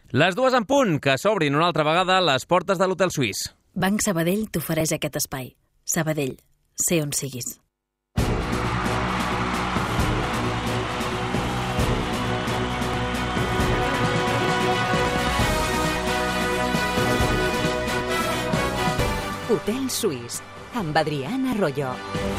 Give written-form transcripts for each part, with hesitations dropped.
Les 2 en punt, que s'obrin una altra vegada les portes de l'Hotel Suís. Banc Sabadell t'ofereix aquest espai. Sabadell, sé on siguis. Hotel Suís, amb Adrián Arroyo.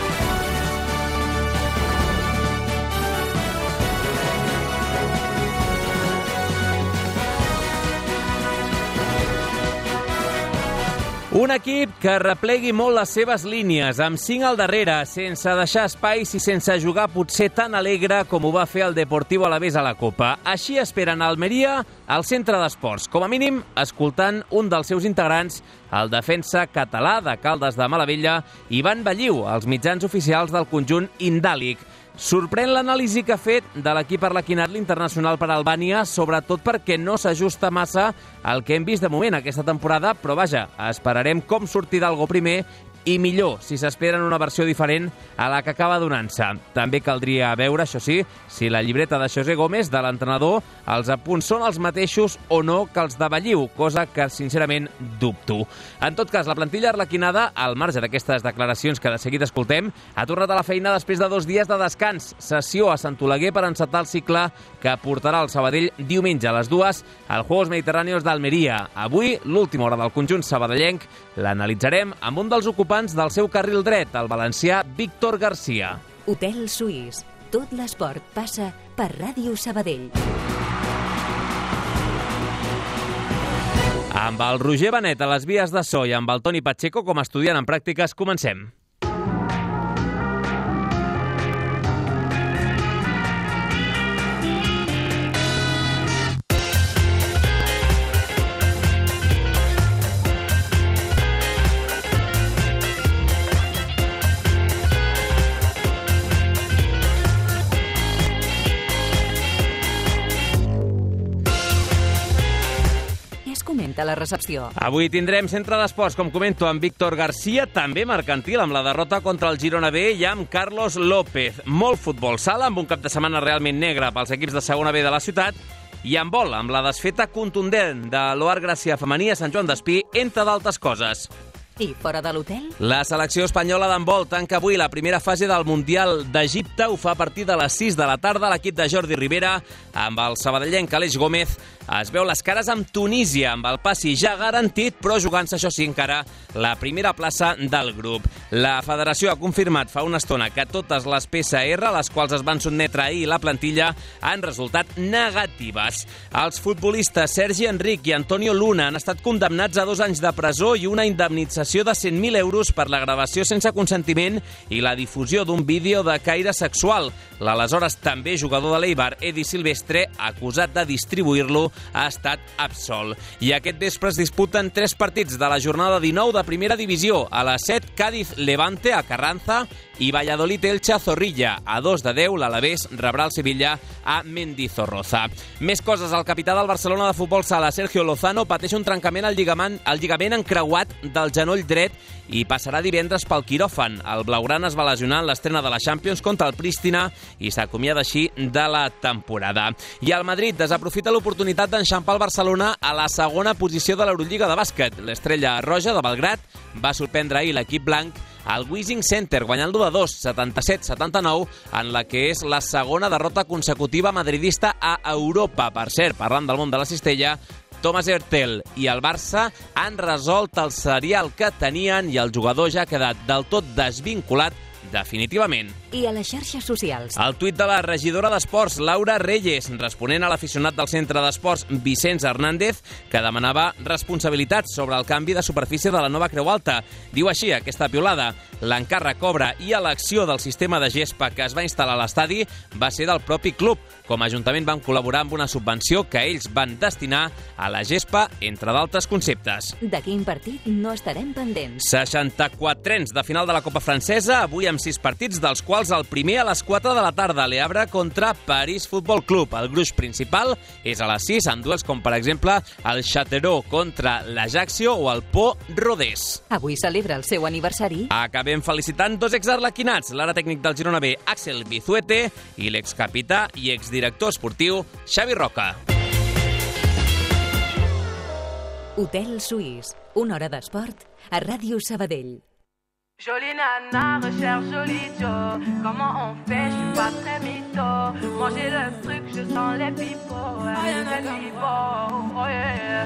Un equip que replegui molt les seves línies, amb 5 al darrere, sense deixar espais i sense jugar potser tan alegre com ho va fer el Deportivo Alavés a la Copa. Així esperen Almeria al centre d'esports, com a mínim escoltant un dels seus integrants, el defensa català de Caldes de Malavella, Ivan Balliu, als mitjans oficials del conjunt indàlic. Sorprèn l'anàlisi que ha fet de l'equip arlequinat l'internacional per Albània, sobretot perquè no s'ajusta massa al que hem vist de moment aquesta temporada, però vaja, esperarem com sortirà algú primer i millor si s'esperen una versió diferent a la que acaba donant-se. També caldria veure, això sí, si la llibreta de José Gómez, de l'entrenador, els apunts són els mateixos o no que els de Balliu, cosa que sincerament dubto. En tot cas, la plantilla arlequinada, al marge d'aquestes declaracions que de seguida escoltem, ha tornat a la feina després de 2 dies de descans. Sessió a Sant Oleguer per encetar el cicle que portarà el Sabadell diumenge a les 2 als Juegos Mediterráneos d'Almeria. Avui, l'última hora del conjunt sabadellenc, l'analitzarem amb un dels ocupants del seu carril dret, el valencià Víctor García. Hotel Suís. Tot l'esport passa per Ràdio Sabadell. Amb el Roger Benet a les vies de so i amb el Toni Pacheco com a estudiant en pràctiques, comencem. Comenta la recepció. Avui tindrem centre d'esports, com comento, amb Víctor García, també mercantil, amb la derrota contra el Girona B i amb Carlos López. Molt futbol sala, amb un cap de setmana realment negre pels equips de segona B de la ciutat, i amb vol, amb la desfeta contundent de l'Oar Gràcia femení a Sant Joan d'Espí, entre d'altres coses. I fora de l'hotel? La selecció espanyola d'handbol tanca avui la primera fase del Mundial d'Egipte. Ho fa a partir de les 6 de la tarda. L'equip de Jordi Rivera, amb el sabadellenc Aleix Gómez, es veu les cares amb Tunísia, amb el passi ja garantit, però jugant-se, això sí, encara la primera plaça del grup. La federació ha confirmat fa una estona que totes les PCR, les quals es van sotmetre ahir la plantilla, han resultat negatives. Els futbolistes Sergi Enric i Antonio Luna han estat condemnats a 2 anys de presó i una indemnització de 100.000 euros per la gravació sense consentiment i la difusió d'un vídeo de caire sexual. L'aleshores també jugador de l'Eibar, Edi Silvestre, acusat de distribuir-lo, ha estat absolt. I aquest vespre es disputen 3 partits de la jornada 19 de primera divisió. A les 7, Cádiz-Levante a Carranza i Valladolid-Elche a Zorrilla. A 2 de 10, l'Alavés rebrà el Sevilla a Mendizorroza. Més coses. El capità del Barcelona de futbol sala, Sergio Lozano, pateix un trencament al lligament encreuat del genoll dret i passarà divendres pel quiròfan. El blaugrana es va lesionar en l'estrena de la Champions contra el Pristina i s'acomiada així de la temporada. I el Madrid desaprofita l'oportunitat d'enxampar el Barcelona a la segona posició de l'Eurolliga de bàsquet. L'estrella roja de Belgrat va sorprendre ahir l'equip blanc al Wishing Center, guanyant-lo de 2, 77-79, en la que és la segona derrota consecutiva madridista a Europa. Per cert, parlant del món de la cistella, Thomas Hertel i el Barça han resolt el serial que tenien i el jugador ja ha quedat del tot desvinculat definitivament. I a les xarxes socials? El tuit de la regidora d'Esports, Laura Reyes, responent a l'aficionat del centre d'esports Vicenç Hernández, que demanava responsabilitats sobre el canvi de superfície de la nova Creu Alta. Diu així aquesta piulada: l'encàrrec, obra i elecció del sistema de gespa que es va instal·lar a l'estadi va ser del propi club. Com a Ajuntament van col·laborar amb una subvenció que ells van destinar a la gespa, entre d'altres conceptes. De quin partit no estarem pendents? 64 de final de la Copa Francesa, avui amb 6 partits, dels quals el primer a les 4 de la tarda, Le Havre contra París Futbol Club. El gruix principal és a les 6, amb duels com, per exemple, el Châteauroux contra l'Ajaccio o el Pau Rodés. Avui celebra el seu aniversari. Acabem felicitant 2 exarlequinats, l'ara tècnic del Girona B, Axel Bizuete, i l'excapità i exdirector esportiu, Xavi Roca. Hotel Suís, una hora d'esport a Ràdio Sabadell. Jolie nana, recherche jolie Joe. Comment on fait, je suis pas très mytho. Manger le truc, je sens les pipots. Les pipots, oh yeah.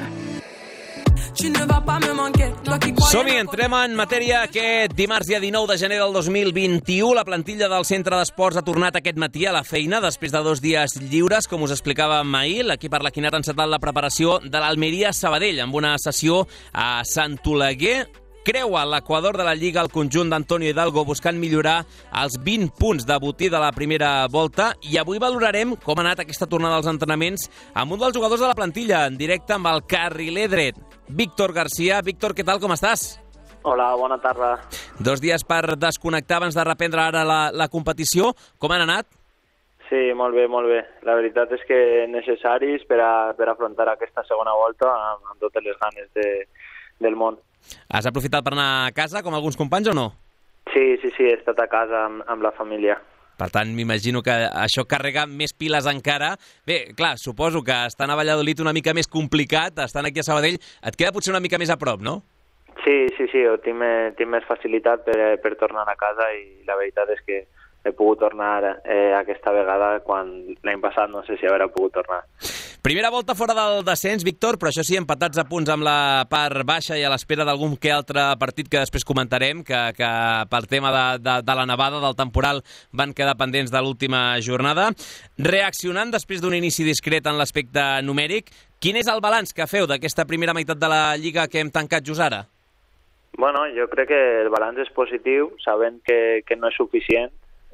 Som-hi, entrem en matèria aquest dimarts, dia 19 de gener del 2021. La plantilla del Centre d'Esports ha tornat aquest matí a la feina després de 2 dies lliures, com us explicàvem ahir. L'equip arlequinat ha encetat la preparació de l'Almeria Sabadell amb una sessió a Sant Oleguer. Creua l'equador de la Lliga el conjunt d'Antonio Hidalgo buscant millorar els 20 punts de botí de la primera volta, i avui valorarem com ha anat aquesta tornada als entrenaments amb un dels jugadors de la plantilla, en directe amb el carriler dret, Víctor García. Víctor, què tal, com estàs? Hola, bona tarda. 2 dies per desconnectar abans de reprendre ara la competició. Com han anat? Sí, molt bé, molt bé. La veritat és que necessaris per afrontar aquesta segona volta amb totes les ganes del món. Has aprofitat per anar a casa, com alguns companys, o no? Sí, he estat a casa amb la família. Per tant, m'imagino que això carrega més piles encara. Bé, clar, suposo que estant a Valladolid una mica més complicat, estant aquí a Sabadell, et queda potser una mica més a prop, no? Sí, tinc més facilitat per tornar a casa, i la veritat és que he pogut tornar aquesta vegada, quan l'any passat no sé si haurà pogut tornar. Primera volta fora del descens, Víctor, però això sí, empatats a punts amb la part baixa i a l'espera d'algun que altre partit que després comentarem, que pel tema de la nevada, del temporal, van quedar pendents de l'última jornada. Reaccionant després d'un inici discret en l'aspecte numèric, quin és el balanç que feu d'aquesta primera meitat de la Lliga que hem tancat just ara? Bueno, jo crec que el balanç és positiu, sabent que no és suficient,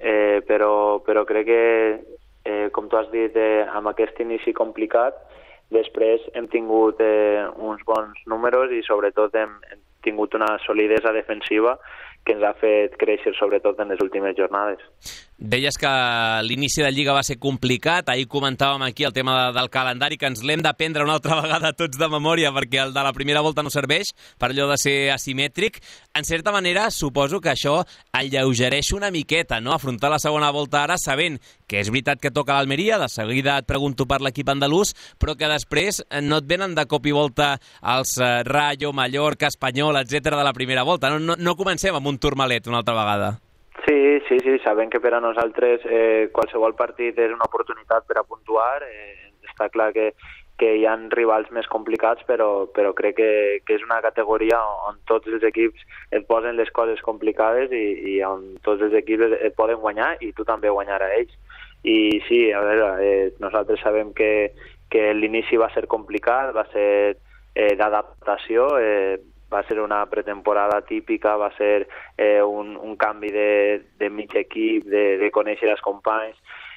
però crec que com tu has dit, amb aquest inici complicat, després hem tingut uns bons números i sobretot hem tingut una solidesa defensiva que ens ha fet créixer sobretot en les últimes jornades. Deies que l'inici de Lliga va ser complicat, ahir comentàvem aquí el tema del calendari, que ens l'hem d'aprendre una altra vegada tots de memòria perquè el de la primera volta no serveix per allò de ser asimètric. En certa manera, suposo que això alleugereix una miqueta, no?, afrontar la segona volta ara sabent que és veritat que toca l'Almeria, de seguida et pregunto per l'equip andalús, però que després no et venen de cop i volta els Rayo, Mallorca, Espanyol, etc de la primera volta. No comencem amb un turmalet una altra vegada. Sí, sabem que per a nosaltres qualsevol partit és una oportunitat per a puntuar. Està clar que hi ha rivals més complicats, però crec que és una categoria on tots els equips et posen les coses complicades i on tots els equips et poden guanyar i tu també guanyar a ells. I sí, a veure, nosaltres sabem que l'inici va ser complicat, va ser d'adaptació, va ser una pretemporada típica, va ser un canvi de mig equip, de conèixer els companys,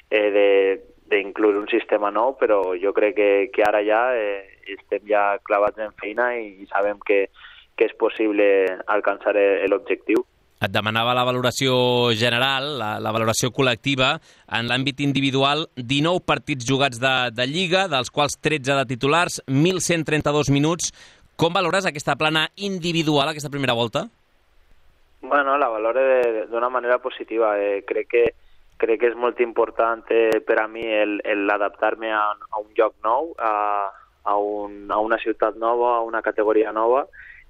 d'incloure un sistema nou, però jo crec que ara ja estem ja clavats en feina i sabem que és possible alcançar l'objectiu. Et demanava la valoració general, la valoració col·lectiva. En l'àmbit individual, 19 partits jugats de Lliga, dels quals 13 de titulars, 1.132 minuts. Com valores aquesta plana individual, aquesta primera volta? Bueno, la valoro d'una manera positiva. Crec que és molt important per a mi l'adaptar-me a un lloc nou, a una ciutat nova, a una categoria nova,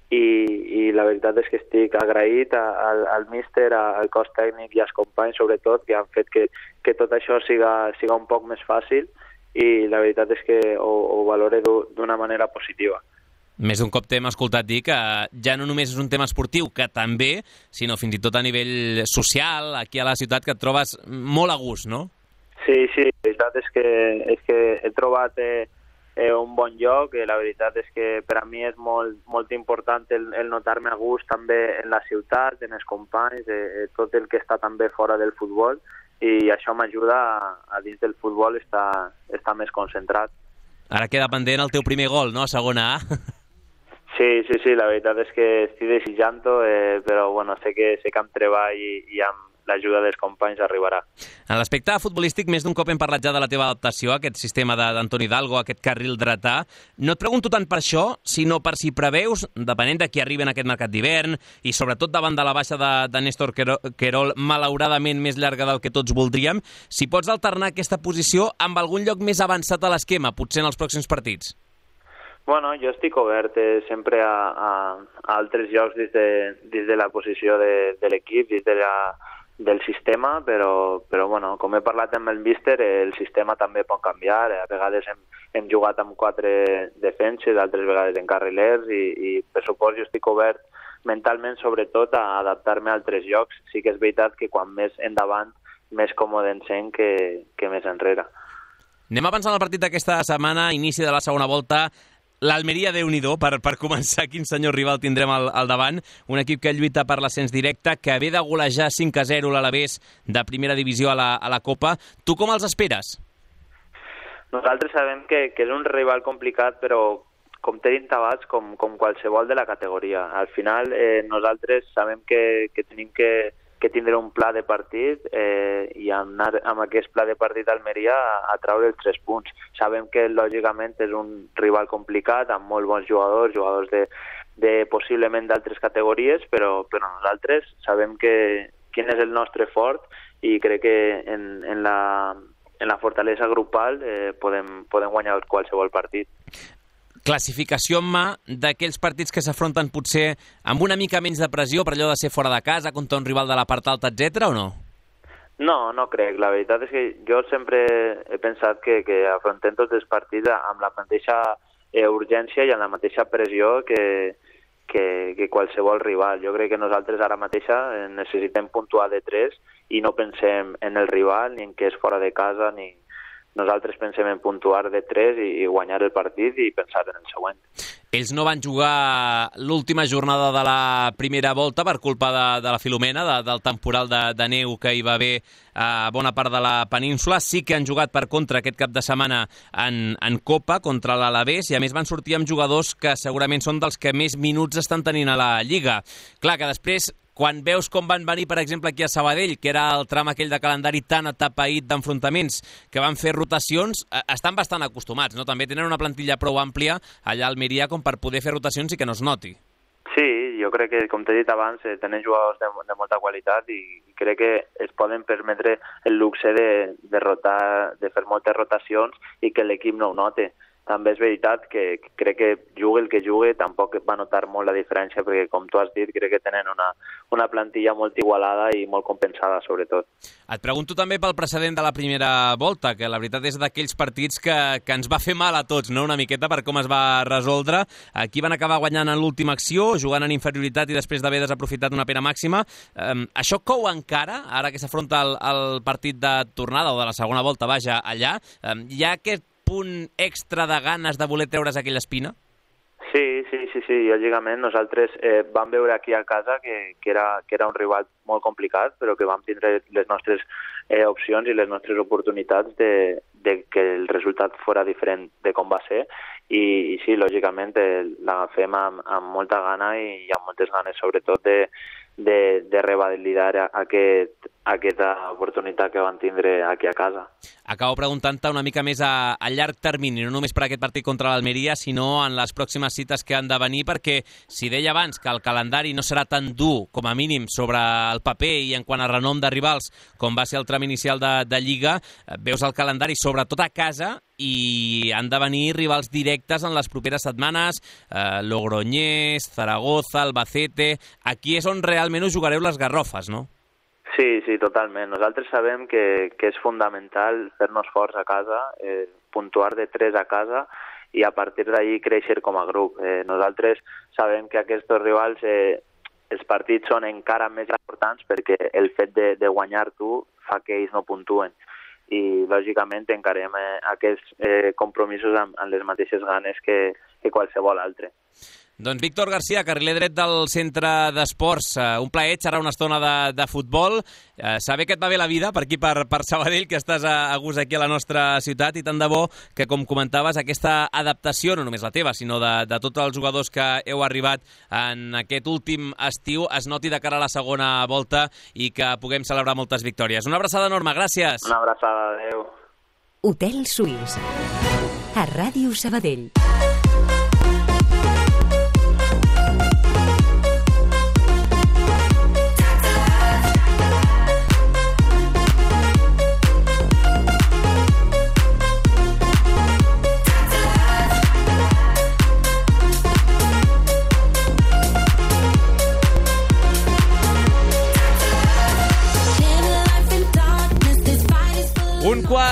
i la veritat és que estic agraït al míster, al cos tècnic i als companys, sobretot, que han fet que tot això siga un poc més fàcil, i la veritat és que ho valoro d'una manera positiva. Més d'un cop t'hem escoltat dir que ja no només és un tema esportiu, que també, sinó fins i tot a nivell social, aquí a la ciutat, que et trobes molt a gust, no? Sí, la veritat és que he trobat un bon lloc. La veritat és que per a mi és molt important el notar-me a gust també en la ciutat, en els companys, tot el que està també fora del futbol, i això m'ajuda a dins del futbol estar més concentrat. Ara queda pendent el teu primer gol, no?, a segona A. Sí, la veritat és que estic desitjant-ho, però bueno, sé que amb treball i amb l'ajuda dels companys arribarà. En l'aspecte futbolístic, més d'un cop hem parlat ja de la teva adaptació a aquest sistema d'Antoni Hidalgo, a aquest carril dretà. No et pregunto tant per això, sinó per si preveus, depenent de qui arribi en aquest mercat d'hivern, i sobretot davant de la baixa de Néstor Querol, malauradament més llarga del que tots voldríem, si pots alternar aquesta posició amb algun lloc més avançat a l'esquema, potser en els pròxims partits. Bueno, jo estic obert sempre a altres jocs dins de la posició de l'equip, dins del sistema, però bueno, com he parlat amb el míster, el sistema també pot canviar. A vegades hem jugat amb 4 defenses, altres vegades en carrilers, i per supost jo estic obert mentalment, sobretot, a adaptar-me a altres jocs. Sí que és veritat que quan més endavant, més còmode em sent que més enrere. Anem a pensar en el partit d'aquesta setmana, inici de la segona volta. L'Almeria, Déu-n'hi-do, per començar, quin senyor rival tindrem al davant. Un equip que lluita per l'ascens directe, que ve de golejar 5-0 l'Alavés de primera divisió a la Copa. Tu com els esperes? Nosaltres sabem que és un rival complicat, però com t'he dit abans, com qualsevol de la categoria. Al final, nosaltres sabem que tenim que tindre un pla de partit i anar amb aquest pla de partit d'Almeria a treure els 3 punts. Sabem que, lògicament, és un rival complicat, amb molt bons jugadors de possiblement d'altres categories, però nosaltres sabem quin és el nostre fort, i crec que en la fortalesa grupal podem guanyar qualsevol partit. Classificació en mà d'aquells partits que s'afronten potser amb una mica menys de pressió per allò de ser fora de casa, contra un rival de la part alta, etc., o no? No crec. La veritat és que jo sempre he pensat que afrontem tots els partits amb la mateixa urgència i amb la mateixa pressió que qualsevol rival. Jo crec que nosaltres ara mateixa necessitem puntuar de 3 i no pensem en el rival ni en què és fora de casa, ni nosaltres pensem en puntuar de 3 i guanyar el partit i pensar en el següent. Ells no van jugar l'última jornada de la primera volta per culpa de la Filomena, del temporal de neu que hi va haver a bona part de la península. Sí que han jugat per contra aquest cap de setmana en Copa contra l'Alavés, i a més van sortir amb jugadors que segurament són dels que més minuts estan tenint a la Lliga. Clar que després, quan veus com van venir, per exemple, aquí a Sabadell, que era el tram aquell de calendari tan atapeït d'enfrontaments, que van fer rotacions, estan bastant acostumats, no? També tenen una plantilla prou àmplia allà a Almeria com per poder fer rotacions i que no es noti. Sí, jo crec que, com t'he dit abans, tenen jugadors de molta qualitat i crec que es poden permetre el luxe de fer moltes rotacions i que l'equip no ho note. També és veritat que crec que jugui el que jugui, tampoc va notar molt la diferència, perquè, com tu has dit, crec que tenen una plantilla molt igualada i molt compensada, sobretot. Et pregunto també pel precedent de la primera volta, que la veritat és d'aquells partits que ens va fer mal a tots, no? Una miqueta per com es va resoldre. Aquí van acabar guanyant en l'última acció, jugant en inferioritat i després d'haver desaprofitat una pena màxima. Això cou encara, ara que s'afronta el partit de tornada, o de la segona volta, vaja, allà. Hi ha aquest punt extra de ganes de voler treure's aquella espina? Sí, lògicament. Nosaltres vam veure aquí a casa que era un rival molt complicat, però que vam tindre les nostres opcions i les nostres oportunitats de que el resultat fora diferent de com va ser, i sí, lògicament l'agafem amb molta gana i amb moltes ganes, sobretot de revalidar aquesta oportunitat que van tindre aquí a casa. Acabo preguntant-te una mica més a llarg termini, no només per aquest partit contra l'Almeria, sinó en les pròximes cites que han de venir, perquè si deia abans que el calendari no serà tan dur, com a mínim, sobre el paper i en quant a renom de rivals, com va ser el tram inicial de Lliga, veus el calendari sobretot a casa i han de venir rivals directes en les properes setmanes, Logroñés, Zaragoza, Albacete. Aquí és on realment us jugareu les garrofes, no? Sí, totalment. Nosaltres sabem que és fundamental fer-nos forts a casa, puntuar de 3 a casa i a partir d'ahí créixer com a grup. Nosaltres sabem que aquests rivals, els partits són encara més importants perquè el fet de guanyar tu fa que ells no puntuen. I, lògicament, encarem aquests compromisos amb les mateixes ganes que qualsevol altre. Doncs Víctor García, carriler dret del Centre d'Esports. Un plaer xerrar una estona de futbol. Saber que et va bé la vida per aquí, per Sabadell, que estàs a gust aquí a la nostra ciutat, i tant de bo que, com comentaves, aquesta adaptació, no només la teva, sinó de tots els jugadors que heu arribat en aquest últim estiu, es noti de cara a la segona volta i que puguem celebrar moltes victòries. Una abraçada enorme, gràcies. Una abraçada, adeu. Hotel Suís, a Ràdio Sabadell.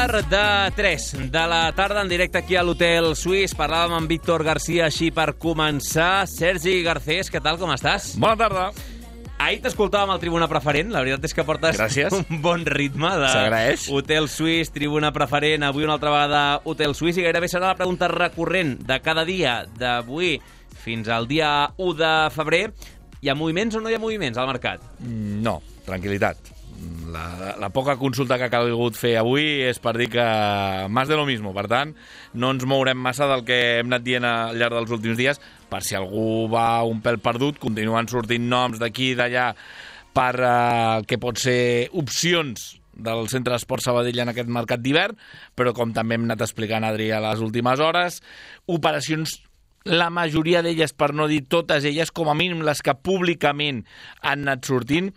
3 de la tarda en directe aquí a l'Hotel Suís. Parlàvem amb Víctor García així per començar. Sergi Garcés, què tal, com estàs? Bona tarda. Ahir t'escoltàvem al Tribuna Preferent. La veritat és que portes un bon ritme de S'agraeix. Hotel Suís, Tribuna Preferent, avui una altra vegada Hotel Suís, i gairebé serà la pregunta recurrent de cada dia d'avui fins al dia 1 de febrer. Hi ha moviments o no hi ha moviments al mercat? No, tranquil·litat. La poca consulta que ha calgut fer avui és per dir que más de lo mismo. Per tant, no ens mourem massa del que hem anat dient al llarg dels últims dies. Per si algú va un pèl perdut, continuen sortint noms d'aquí i d'allà per que pot ser opcions del Centre d'Esport Sabadell en aquest mercat d'hivern, però com també hem anat explicant, Adri, a les últimes hores, operacions, la majoria d'elles, per no dir totes elles, com a mínim les que públicament han anat sortint,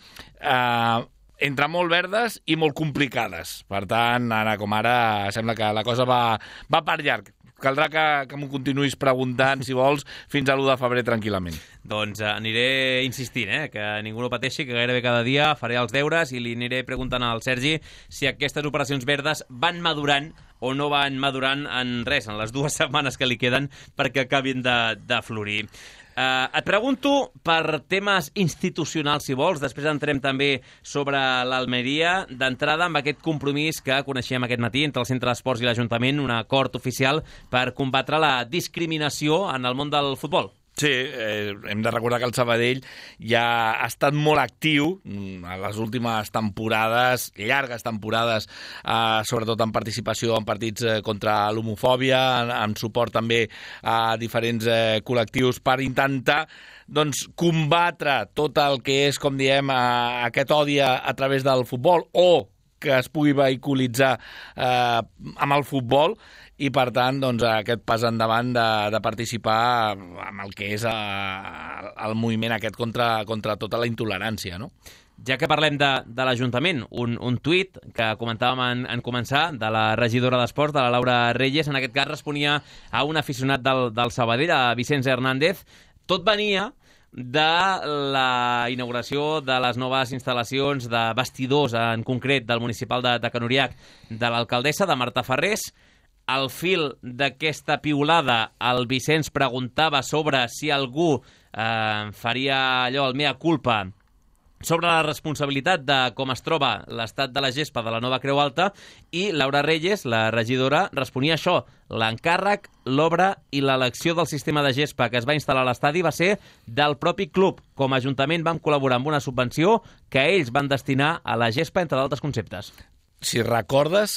entre molt verdes i molt complicades. Per tant, ara com ara, sembla que la cosa va per llarg. Caldrà que m'ho continuïs preguntant, si vols, fins a l'1 de febrer tranquil·lament. Doncs aniré insistint, que ningú no pateixi, que gairebé cada dia faré els deures i li aniré preguntant al Sergi si aquestes operacions verdes van madurant o no van madurant en res, en les 2 setmanes que li queden perquè acabin de florir. Et pregunto per temes institucionals, si vols. Després entrem també sobre l'Almeria. D'entrada, amb aquest compromís que coneixíem aquest matí entre el Centre d'Esports i l'Ajuntament, un acord oficial per combatre la discriminació en el món del futbol. Sí, hem de recordar que el Sabadell ja ha estat molt actiu a les últimes temporades, llargues temporades, sobretot en participació en partits contra l'homofòbia, en suport també a diferents col·lectius per intentar combatre tot el que és, com diem, aquest odi a través del futbol o que es pugui vehiculitzar amb el futbol, i per tant aquest pas endavant de participar amb el que és el moviment aquest contra tota la intolerància, no? Ja que parlem de l'Ajuntament, un tuit que comentàvem en començar de la regidora d'Esports, de la Laura Reyes, en aquest cas responia a un aficionat del Sabadell, a Vicenç Hernández. Tot venia de la inauguració de les noves instal·lacions de vestidors, en concret del municipal de Canoriac, de l'alcaldessa, de Marta Ferrés. Al fil d'aquesta piulada, el Vicenç preguntava sobre si algú faria allò, el mea culpa, sobre la responsabilitat de com es troba l'estat de la gespa de la nova Creu Alta, i Laura Reyes, la regidora, responia això: l'encàrrec, l'obra i l'elecció del sistema de gespa que es va instal·lar a l'estadi va ser del propi club. Com a Ajuntament vam col·laborar amb una subvenció que ells van destinar a la gespa, entre d'altres conceptes. Si recordes,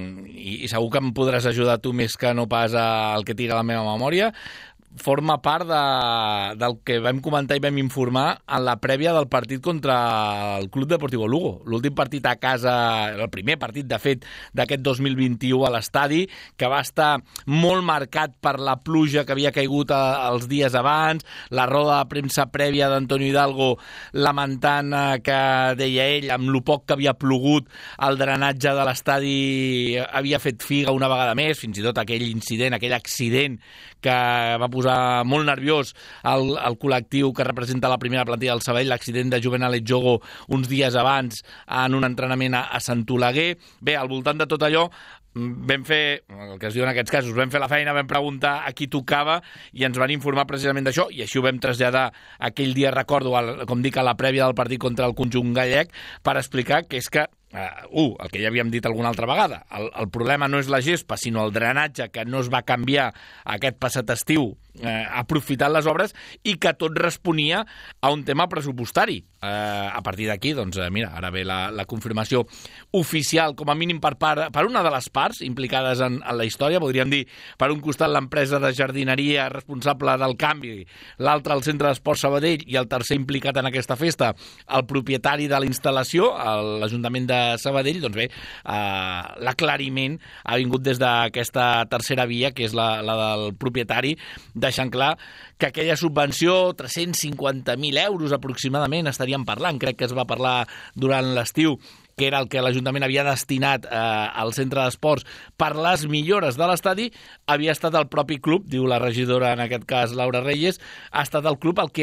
i segur que em podràs ajudar tu més que no pas el que tira la meva memòria, forma part del que vam comentar i vam informar en la prèvia del partit contra el Club Deportivo Lugo. L'últim partit a casa, el primer partit, de fet, d'aquest 2021 a l'estadi, que va estar molt marcat per la pluja que havia caigut els dies abans, la roda de premsa prèvia d'Antonio Hidalgo lamentant que, deia ell, amb lo poc que havia plogut, el drenatge de l'estadi havia fet figa una vegada més, fins i tot aquell incident, aquell accident que va posar molt nerviós el col·lectiu que representa la primera plantilla del Sabadell, l'accident de Juvenal Etjogo uns dies abans en un entrenament a Sant Oleguer. Bé, al voltant de tot allò vam fer, el que es diu en aquests casos, vam fer la feina, vam preguntar a qui tocava i ens van informar precisament d'això, i així ho vam traslladar aquell dia, recordo, com dic, a la prèvia del partit contra el conjunt gallec, per explicar que és que el que ja havíem dit alguna altra vegada, el problema no és la gespa, sinó el drenatge que no es va canviar aquest passat estiu aprofitant les obres, i que tot responia a un tema pressupostari. A partir d'aquí, doncs, mira, ara ve la confirmació oficial, com a mínim per una de les parts implicades en la història. Podríem dir, per un costat, l'empresa de jardineria responsable del canvi, l'altre, el Centre d'Esport Sabadell, i el tercer implicat en aquesta festa, el propietari de la instal·lació, l'Ajuntament de Sabadell. Doncs bé, l'aclariment ha vingut des d'aquesta tercera via, que és la del propietari, deixant clar que aquella subvenció, 350.000 euros aproximadament, estaríem parlant, crec que es va parlar durant l'estiu, que era el que l'Ajuntament havia destinat al centre d'esports per les millores de l'estadi, havia estat el propi club, diu la regidora, en aquest cas Laura Reyes, ha estat el club el que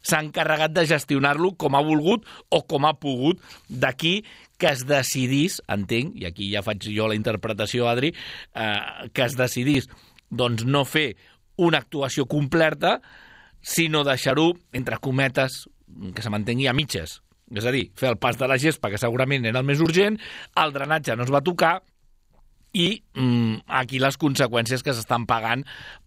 s'ha encarregat de gestionar-lo com ha volgut o com ha pogut. D'aquí que es decidís, entenc, i aquí ja faig jo la interpretació, Adri, que es decidís doncs no fer una actuació completa, sinó deixar-ho, entre cometes, que se mantengui a mitges. És a dir, fer el pas de la gespa, que segurament era el més urgent, el drenatge no es va tocar, i aquí les conseqüències que s'estan pagant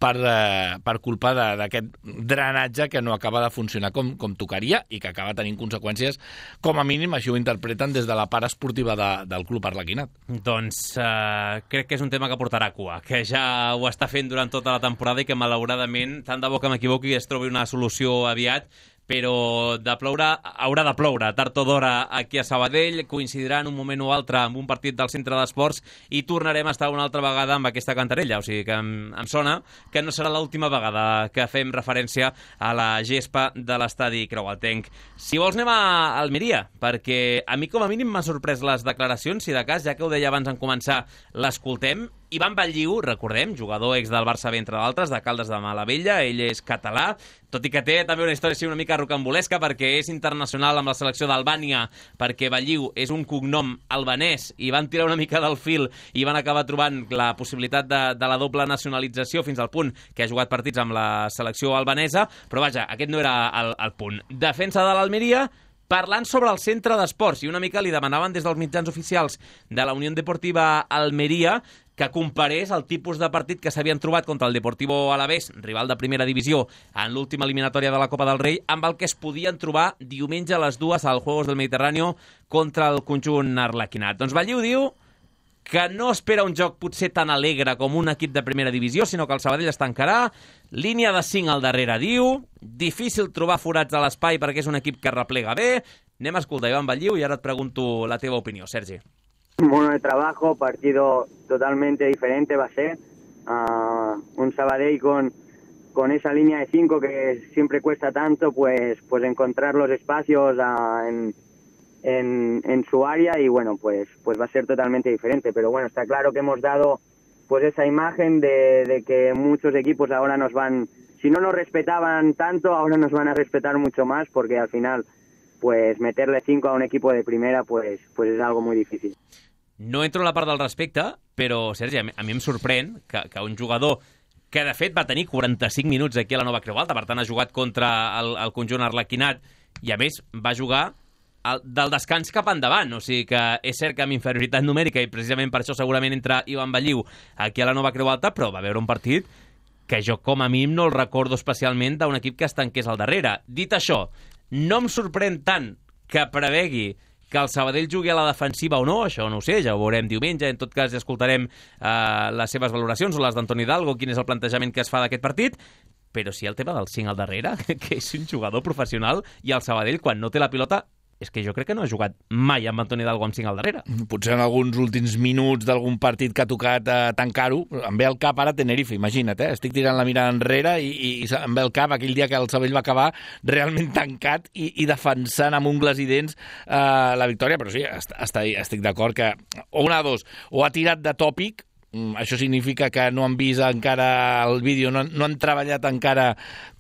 per culpa d'aquest drenatge que no acaba de funcionar com tocaria i que acaba tenint conseqüències, com a mínim, així ho interpreten des de la part esportiva del Club Arlequinat. Doncs crec que és un tema que portarà cua, que ja ho està fent durant tota la temporada i que malauradament, tant de bo que m'equivoqui, es trobi una solució aviat, però de ploure haurà de ploure tard o d'hora aquí a Sabadell, coincidirà en un moment o altre amb un partit del centre d'esports i tornarem a estar una altra vegada amb aquesta cantarella, o sigui que em sona que no serà l'última vegada que fem referència a la gespa de l'estadi Creualtenc. Si vols anem a Almeria, perquè a mi com a mínim m'ha sorprès les declaracions, si de cas, ja que ho deia abans en començar, l'escoltem. Ivan Batlliu, recordem, jugador ex del Barça B, entre d'altres, de Caldes de Malavella, ell és català, tot i que té també una història una mica rocambolesca perquè és internacional amb la selecció d'Albània, perquè Batlliu és un cognom albanès i van tirar una mica del fil i van acabar trobant la possibilitat de la doble nacionalització fins al punt que ha jugat partits amb la selecció albanesa, però vaja, aquest no era el punt. Defensa de l'Almeria, parlant sobre el centre d'esports, i una mica li demanaven des dels mitjans oficials de la Unió Deportiva Almeria que comparés el tipus de partit que s'havien trobat contra el Deportivo Alavés, rival de primera divisió, en l'última eliminatòria de la Copa del Rei, amb el que es podien trobar diumenge a les 2 als Juegos del Mediterráneo contra el conjunt arlequinat. Doncs Batlliu diu que no espera un joc potser tan alegre com un equip de primera divisió, sinó que el Sabadell es tancarà, línia de 5 al darrere, diu, difícil trobar forats a l'espai perquè és un equip que replega bé. Anem a escoltar Ivan Batlliu i ara et pregunto la teva opinió, Sergi. Mono de trabajo, partido totalmente diferente va a ser. Un Sabadell con esa línea de 5 que siempre cuesta tanto, pues encontrar los espacios en su área y bueno, pues va a ser totalmente diferente. Pero bueno, está claro que hemos dado pues esa imagen de que muchos equipos ahora nos van, si no nos respetaban tanto, ahora nos van a respetar mucho más, porque al final pues meterle 5 a un equipo de primera pues es algo muy difícil. No entro en la part del respecte, però, Sergi, a mi em sorprèn que un jugador que, de fet, va tenir 45 minuts aquí a la Nova Creu Alta, per tant, ha jugat contra el conjunt arlequinat i, a més, va jugar del descans cap endavant. O sigui que és cert que amb inferioritat numèrica, i precisament per això segurament entra Ivan Batlliu aquí a la Nova Creu Alta, però va veure un partit que jo, com a mínim, no el recordo especialment d'un equip que es tanqués al darrere. Dit això, no em sorprèn tant que prevegui que el Sabadell jugui a la defensiva o no, això no ho sé, ja ho veurem diumenge, en tot cas ja escoltarem les seves valoracions o les d'Antoni Hidalgo, quin és el plantejament que es fa d'aquest partit, però sí el tema del 5 al darrere, que és un jugador professional, i el Sabadell, quan no té la pilota, és que jo crec que no ha jugat mai amb Antoni Hidalgo amb 5 al darrere. Potser en alguns últims minuts d'algun partit que ha tocat tancar-ho, em ve al cap ara Tenerife, imagina't, estic tirant la mirada enrere i em ve al cap aquell dia que el Sabadell va acabar realment tancat i defensant amb ungles i dents la victòria, però sí, estic d'acord que o una de dos, o ha tirat de tòpic, això significa que no han vist encara el vídeo, no han treballat encara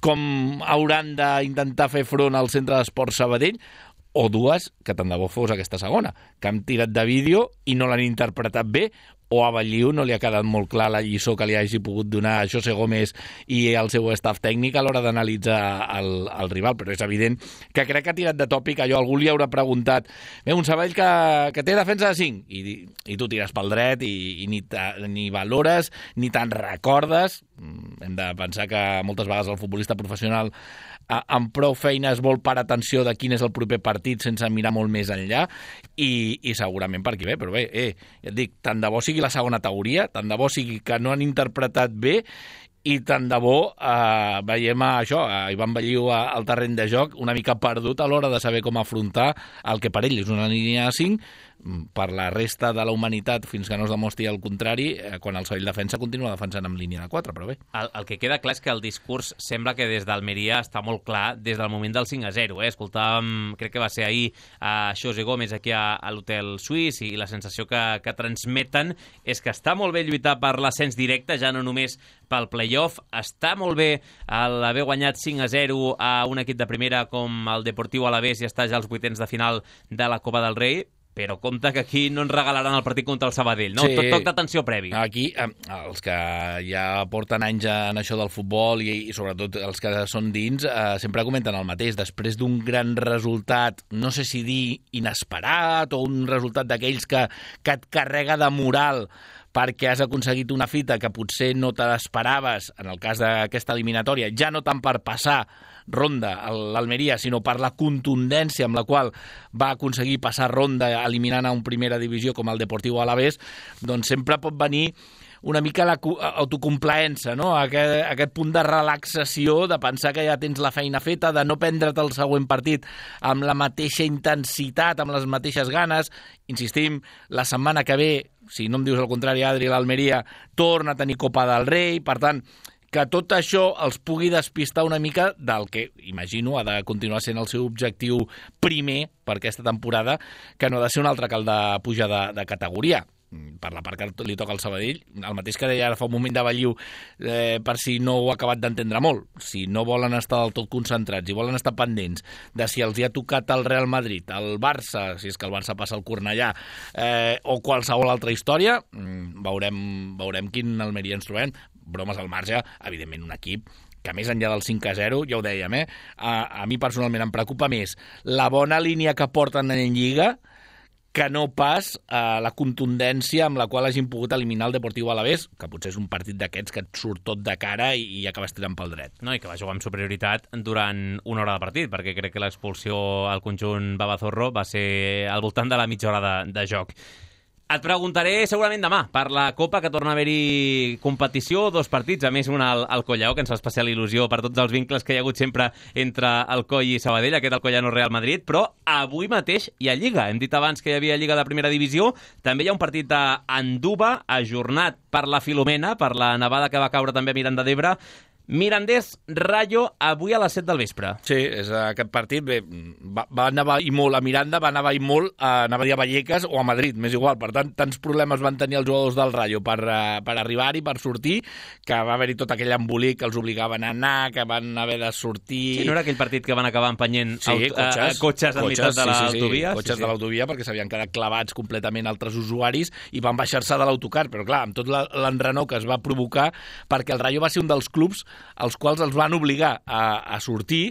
com hauran d'intentar fer front al centre d'esports Sabadell, o dues, que tant de bo fos aquesta segona, que han tirat de vídeo i no l'han interpretat bé, o a Batlliu no li ha quedat molt clar la lliçó que li hagi pogut donar a José Gómez i el seu staff tècnic a l'hora d'analitzar el rival, però és evident que crec que ha tirat de tòpic allò, algú li haurà preguntat un Sabadell que té defensa de 5 i tu tires pel dret i ni valores ni te'n recordes. Hem de pensar que moltes vegades el futbolista professional amb prou feines vol parar atenció de quin és el proper partit sense mirar molt més enllà i segurament per aquí ve, però bé, ja et dic, tant de bo sigui la segona teoria, tant de bo sigui que no han interpretat bé i tant de bo veiem això, a Ivan Batlliu al terreny de joc una mica perdut a l'hora de saber com afrontar el que per ell és una línia de 5 per la resta de la humanitat fins que no es demostri el contrari, quan el Sabadell defensa continua defensant amb línia de 4, però bé. El que queda clar és que el discurs sembla que des d'Almeria està molt clar des del moment del 5-0. Escoltàvem, crec que va ser ahir, a José Gómez aquí a l'Hotel Suís, i la sensació que transmeten és que està molt bé lluitar per l'ascens directe, ja no només pel play-off. Està molt bé l'haver guanyat 5-0 a un equip de primera com el Deportiu Alavés i està ja als vuitens de final de la Copa del Rei, però compte que aquí no ens regalaran el partit contra el Sabadell, no? Sí. Toc d'atenció previ. Aquí, els que ja porten anys en això del futbol i sobretot els que són dins, sempre comenten el mateix. Després d'un gran resultat, no sé si dir inesperat o un resultat d'aquells que et carrega de moral perquè has aconseguit una fita que potser no te l'esperaves, en el cas d'aquesta eliminatòria, ja no tant per passar ronda a l'Almeria, sinó per la contundència amb la qual va aconseguir passar ronda eliminant a un primera divisió com el Deportiu Alavés, doncs sempre pot venir una mica l'autocomplaença, no? Aquest punt de relaxació, de pensar que ja tens la feina feta, de no prendre't el següent partit amb la mateixa intensitat, amb les mateixes ganes. Insistim, la setmana que ve, si no em dius el contrari, Adri, l'Almeria torna a tenir Copa del Rei, per tant, que tot això els pugui despistar una mica del que, imagino, ha de continuar sent el seu objectiu primer per aquesta temporada, que no ha de ser un altre que el de pujar de categoria. Per la part que li toca al Sabadell, el mateix que deia ara fa un moment de Balliu, per si no ho ha acabat d'entendre molt. Si no volen estar del tot concentrats i volen estar pendents de si els hi ha tocat el Real Madrid, el Barça, si és que el Barça passa al Cornellà, o qualsevol altra història, veurem quin Almeria ens trobem. Bromes al marge, evidentment un equip que més enllà del 5-0, ja ho dèiem, a mi personalment em preocupa més la bona línia que porten en Lliga que no pas la contundència amb la qual hagin pogut eliminar el Deportiu Alavés, que potser és un partit d'aquests que et surt tot de cara i acabes tirant pel dret. No, i que va jugar amb superioritat durant una hora de partit, perquè crec que l'expulsió al conjunt Babazorro va ser al voltant de la mitja hora de joc. Et preguntaré segurament demà per la Copa, que torna a haver-hi competició, 2 partits, a més un al Collao, que ens fa especial il·lusió per tots els vincles que hi ha hagut sempre entre Alcoi i Sabadell, aquest Alcoyano Real Madrid, però avui mateix hi ha Lliga. Hem dit abans que hi havia Lliga de primera divisió, també hi ha un partit a Anduba, ajornat per la Filomena, per la nevada que va caure també a Miranda d'Ebre. Mirandés Rayo avui a les 7 del vespre. Sí, és aquest partit. Bé, va nevar i molt a Miranda, va nevar i molt anava a dir a Vallecas o a Madrid, m'és igual. Per tant, tants problemes van tenir els jugadors del Rayo per arribar-hi, per sortir, que va haver-hi tot aquell embolic que els obligaven a anar, que van haver de sortir... Sí, no era aquell partit que van acabar empenyent cotxes en meitat de l'autovia? Cotxes de l'autovia, perquè s'havien quedat clavats completament altres usuaris i van baixar-se de l'autocar, però clar, amb tot l'enrenor que es va provocar, perquè el Rayo va ser un dels clubs els quals els van obligar a sortir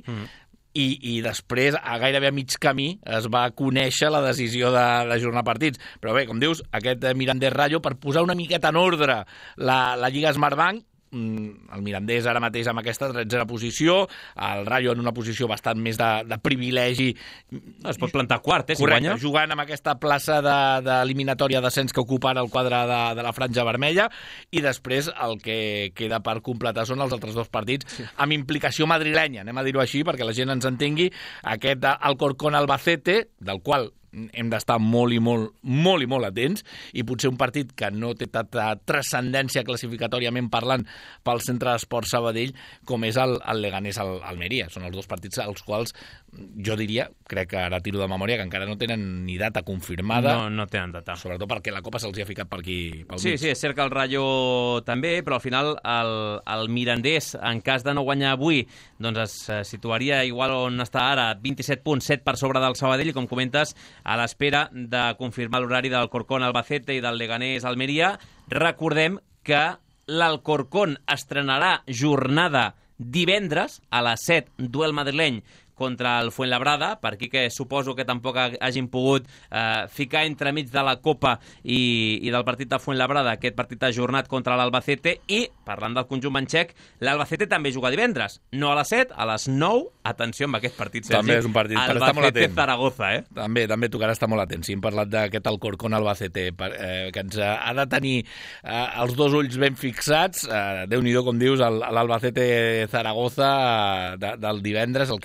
i després, gairebé a mig camí, es va conèixer la decisió d'ajornar partits. Però bé, com dius, aquest Mirandés Rayo, per posar una miqueta en ordre la Lliga Smartbank, el Mirandés ara mateix amb aquesta 13a posició, el Rayo en una posició bastant més de privilegi. Es pot plantar quart, si correcte, guanya. Jugant amb aquesta plaça d'eliminatòria d'ascens que ocupa ara el quadre de la franja vermella, i després el que queda per completar són els altres 2 partits amb implicació madrilenya, anem a dir-ho així perquè la gent ens entengui, aquest Alcorcón-Albacete, del qual hem d'estar molt i molt atents, i potser un partit que no té tanta transcendència classificatòriament parlant pel Centre d'Esports Sabadell com és el Leganés-Almeria. Són els 2 partits als quals jo diria, crec que ara tiro de memòria, que encara no tenen ni data confirmada. No tenen data. Sobretot perquè la Copa se'ls ha ficat per aquí pel mig. Sí, és cert que el Rayo també, però al final el Mirandés, en cas de no guanyar avui, doncs es situaria igual on està ara, 27 punts, 7 per sobre del Sabadell, i com comentes, a l'espera de confirmar l'horari del Alcorcón Albacete i del Leganés Almeria. Recordem que l'Alcorcón estrenarà jornada divendres a les 7, duel madrileny contra el Fuenlabrada, per aquí que suposo que tampoc hagin pogut ficar entremig de la Copa i del partit de Fuenlabrada, aquest partit ajornat contra l'Albacete. I, parlant del conjunt manxec, l'Albacete també juga divendres, no a les 7, a les 9. Atenció amb aquest partit, Sergi. També és un partit per estar molt atent. Albacete-Zaragoza, També tocarà estar molt atent. Si hem parlat d'aquest Alcorcón-Albacete, que ens ha de tenir els 2 ulls ben fixats, Déu-n'hi-do, com dius, l'Albacete-Zaragoza del divendres, un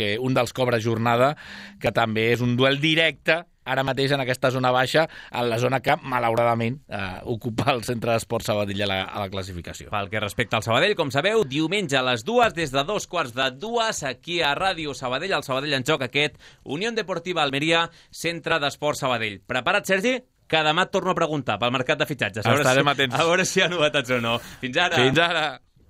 dels cobra jornada, que també és un duel directe ara mateix en aquesta zona baixa, en la zona que, malauradament, ocupa el Centre d'Esports Sabadell a la classificació. Pel que respecta al Sabadell, com sabeu, diumenge a les 2, des de 2:15, aquí a Ràdio Sabadell, al Sabadell en joc aquest, Unió Deportiva Almeria, Centre d'Esports Sabadell. Preparat, Sergi? Que demà et torno a preguntar pel mercat de fitxatges. Estarem atents. A veure si hi ha novetats o no. Fins ara. Fins ara.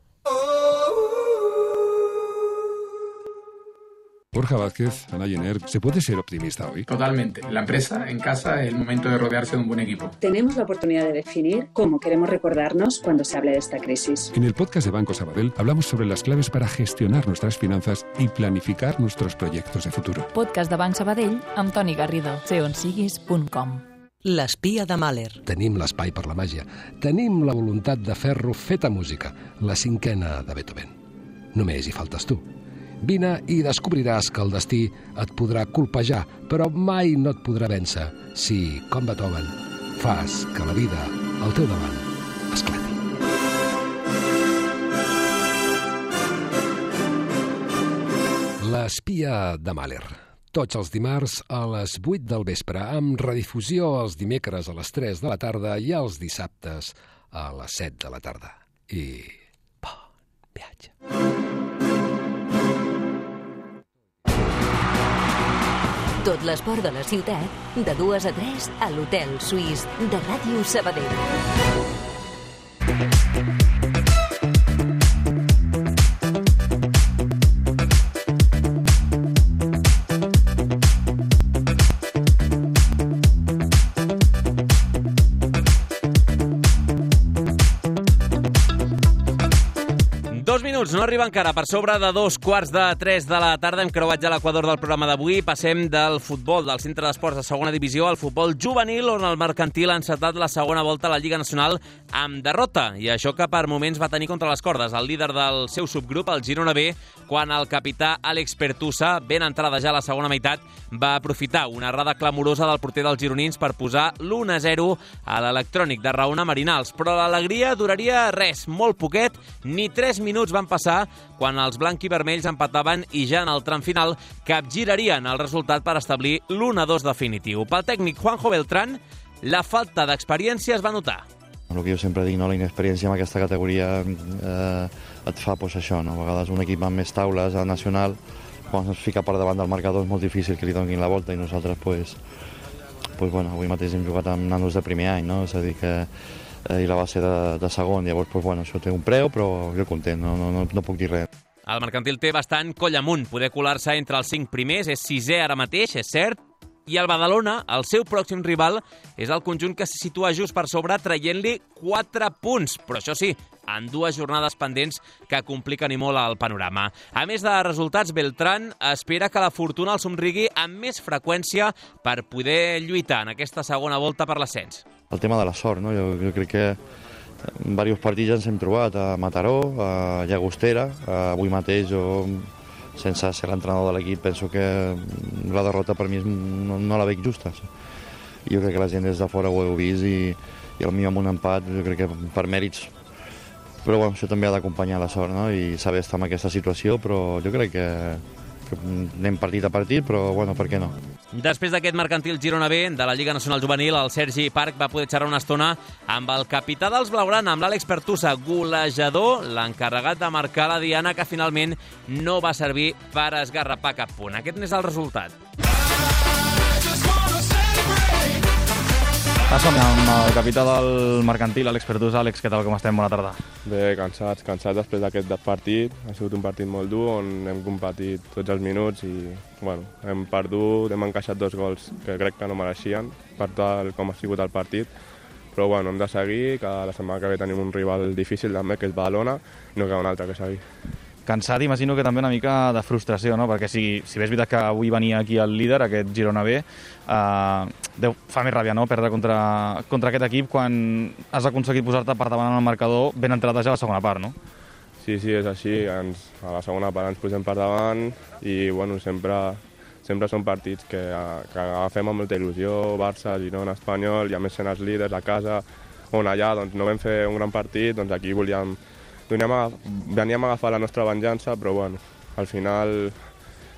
Borja Vázquez, Ana Jenner, ¿se puede ser optimista hoy? Totalmente. La empresa, en casa, es el momento de rodearse de un buen equipo. Tenemos la oportunidad de definir cómo queremos recordarnos cuando se hable de esta crisis. En el podcast de Banco Sabadell hablamos sobre las claves para gestionar nuestras finanzas y planificar nuestros proyectos de futuro. Podcast de Banc Sabadell amb Toni Garrido. seonsiguis.com. L'espia de Mahler. Tenim l'espai per la màgia. Tenim la voluntat de fer-lo feta música. La 5a de Beethoven. Només hi faltes tu. Vine i descobriràs que el destí et podrà colpejar, però mai no et podrà vèncer si, com Beethoven, fas que la vida al teu davant esclati. L'espia de Mahler. Tots els dimarts a les 8 del vespre, amb redifusió els dimecres a les 3 de la tarda i els dissabtes a les 7 de la tarda. I bon viatge. Tot l'esport de la ciutat, de 2 a 3 a l'Hotel Suís de Ràdio Sabadell. No arriba encara per sobre de 2:15 de la tarda. Hem creuat ja l'equador del programa d'avui. Passem del futbol del Centre d'Esports de segona divisió al futbol juvenil, on el Mercantil ha encetat la segona volta a la Lliga Nacional amb derrota. I això que per moments va tenir contra les cordes el líder del seu subgrup, el Girona B, quan el capità Àlex Pertusa, ben entrada ja a la segona meitat, va aprofitar una errada clamorosa del porter dels gironins per posar l'1-0 a l'Electrònic de Raona Marinals. Però l'alegria duraria res, molt poquet, ni 3 minuts van passar quan els blanc-i-vermells empataven i ja en el tram final capgirarien el resultat per establir l'1-2 definitiu. Pel tècnic Juanjo Beltrán, la falta d'experiència es va notar. El que jo sempre dic, no? La inexperiència en aquesta categoria et fa això, no? A vegades un equip amb més taules a nacional, quan es fica per davant del marcador és molt difícil que li donin la volta i nosaltres avui mateix hem jugat amb nanos de primer any, no? És a dir que i la base de segon, llavors això té un preu, però jo content, no puc dir res. El Mercantil té bastant coll amunt, poder colar-se entre els 5 primers, és 6è ara mateix, és cert, i el Badalona, el seu pròxim rival, és el conjunt que se situa just per sobre, traient-li 4 punts, però això sí, en 2 jornades pendents que compliquen i molt el panorama. A més de resultats, Beltrán espera que la fortuna el somrigui amb més freqüència per poder lluitar en aquesta segona volta per l'ascens. El tema de la sort, no? Jo crec que en diversos partits ja ens hem trobat a Mataró, a Llagostera, avui mateix jo, sense ser l'entrenador de l'equip, penso que la derrota per mi no la veig justa. Jo crec que la gent des de fora ho heu vist i el millor amb un empat, jo crec que per mèrits. Però això també ha d'acompanyar la sort, no? I saber estar en aquesta situació, però jo crec que anem partit a partit, però per què no? Després d'aquest Mercantil Girona B de la Lliga Nacional Juvenil, el Sergi Parc va poder xerrar una estona amb el capità dels Blaugrana, amb l'Àlex Pertusa, golejador, l'encarregat de marcar la diana, que finalment no va servir per esgarrapar cap punt. Aquest n'és el resultat. Som amb el capità del Mercantil, Àlex Pertusa. Àlex, què tal, com estem? Bona tarda. Bé, cansats després d'aquest partit. Ha sigut un partit molt dur, on hem competit tots els minuts i hem perdut, hem encaixat 2 gols que crec que no mereixien per tal com ha sigut el partit. Però hem de seguir, que la setmana que ve tenim un rival difícil també, que és Badalona, i no queda un altre que seguir. Cansat, imagino que també una mica de frustració, no? Perquè si bé és veritat que avui venia aquí el líder, aquest Girona B, fa més ràbia, no?, perdre contra aquest equip quan has aconseguit posar-te per davant en el marcador ben entrada ja a la segona part, no? Sí, és així. A la segona part ens posem per davant i sempre són partits que agafem amb molta il·lusió, Barça, Girona, Espanyol, i a més sent els líders a casa, on allà no vam fer un gran partit, doncs aquí veníem a agafar la nostra venjança, però al final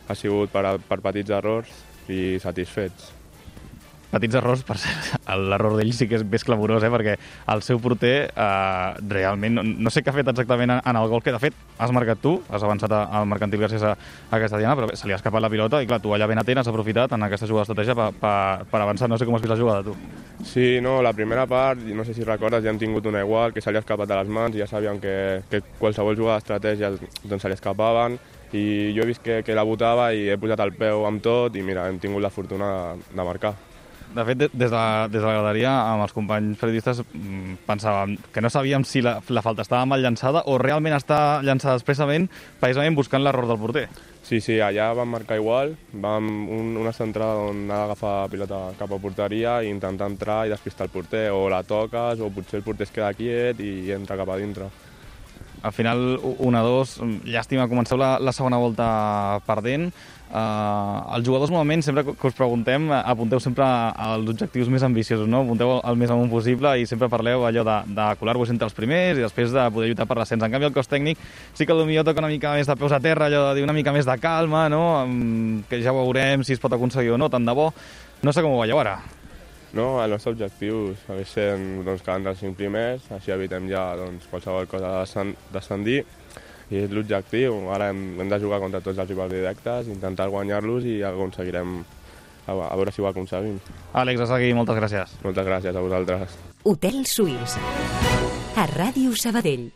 ha sigut per petits errors i satisfets. Petits errors, per cert, l'error d'ell sí que és més clamorós, perquè el seu porter realment, no sé què ha fet exactament en el gol que de fet has marcat tu, has avançat al Mercantil gràcies a aquesta diana, però se li ha escapat la pilota i clar, tu allà ben atent has aprofitat en aquesta jugada d'estratègia per avançar. No sé com has vist la jugada, tu. Sí, no, la primera part, no sé si recordes, ja hem tingut una igual, que se li ha escapat de les mans i ja sabíem que qualsevol jugada d'estratègia doncs se li escapaven i jo he vist que la botava i he posat el peu amb tot i mira, hem tingut la fortuna de marcar. De fet, des de la graderia, amb els companys periodistes, pensàvem que no sabíem si la falta estava mal llançada o realment està llançada expressament, precisament buscant l'error del porter. Sí, allà vam marcar igual, vam una centrada on ha d'agafar pilota cap a porteria i intentar entrar i despistar el porter, o la toques o potser el porter es queda quiet i entra cap a dintre. Al final, 1-2, llàstima, comenceu la segona volta perdent. Els jugadors, normalment, sempre que us preguntem, apunteu sempre als objectius més ambiciosos, no? Apunteu el més amunt possible i sempre parleu allò de colar-vos entre els primers i després de poder lluitar per l'ascens. En canvi, el cos tècnic sí que potser toca una mica més de peus a terra, allò de dir una mica més de calma, no? Que ja veurem si es pot aconseguir o no, tant de bo. No sé com ho veieu ara. No, el nostre objectiu és ser quedar entre els 5 primers, així evitem ja qualsevol cosa d'ascendir. I és l'objectiu. Ara hem de jugar contra tots els rivals directes, intentar guanyar-los i aconseguirem, a veure si ho aconseguim. Àlex Assagui, moltes gràcies. Moltes gràcies a vosaltres. Hotel Suís, a Ràdio Sabadell.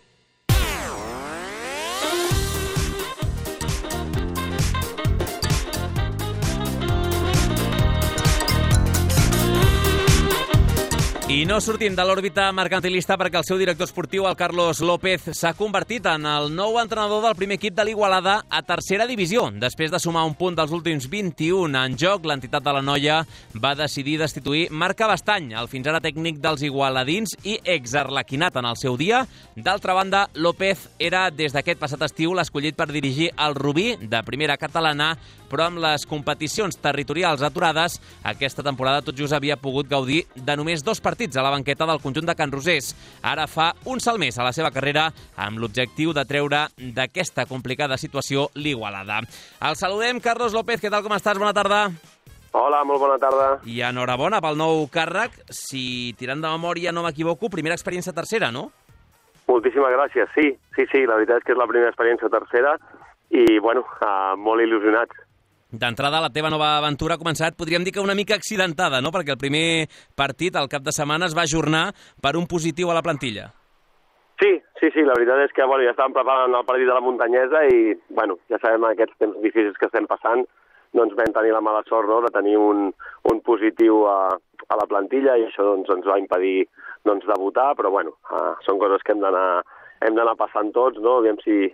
I no sortim de l'òrbita mercantilista perquè el seu director esportiu, el Carlos López, s'ha convertit en el nou entrenador del primer equip de l'Igualada a tercera divisió. Després de sumar un punt dels últims 21 en joc, l'entitat de l'Anoia va decidir destituir Marc Bastany, el fins ara tècnic dels igualadins i exarlequinat en el seu dia. D'altra banda, López era des d'aquest passat estiu l'escollit per dirigir el Rubí de primera catalana, però amb les competicions territorials aturades, aquesta temporada tot just havia pogut gaudir de només 2 partits a la banqueta del conjunt de Can Rosés. Ara fa un salt més a la seva carrera amb l'objectiu de treure d'aquesta complicada situació l'Igualada. El saludem, Carlos López, què tal, com estàs? Bona tarda. Hola, molt bona tarda. I enhorabona pel nou càrrec. Si tirant de memòria no m'equivoco, primera experiència tercera, no? Moltíssimes gràcies, sí, la veritat és que és la primera experiència tercera i, bueno, molt il·lusionats. D'entrada, la teva nova aventura ha començat, podríem dir que una mica accidentada, no? Perquè el primer partit, al cap de setmana, es va ajornar per un positiu a la plantilla. Sí, la veritat és que ja estàvem preparant el partit de la Muntanyesa i, bueno, ja sabem aquests temps difícils que estem passant, doncs vam tenir la mala sort, no?, de tenir un positiu a la plantilla i això doncs, ens va impedir debutar, però bueno, són coses que hem d'anar passant tots, no? Aviam si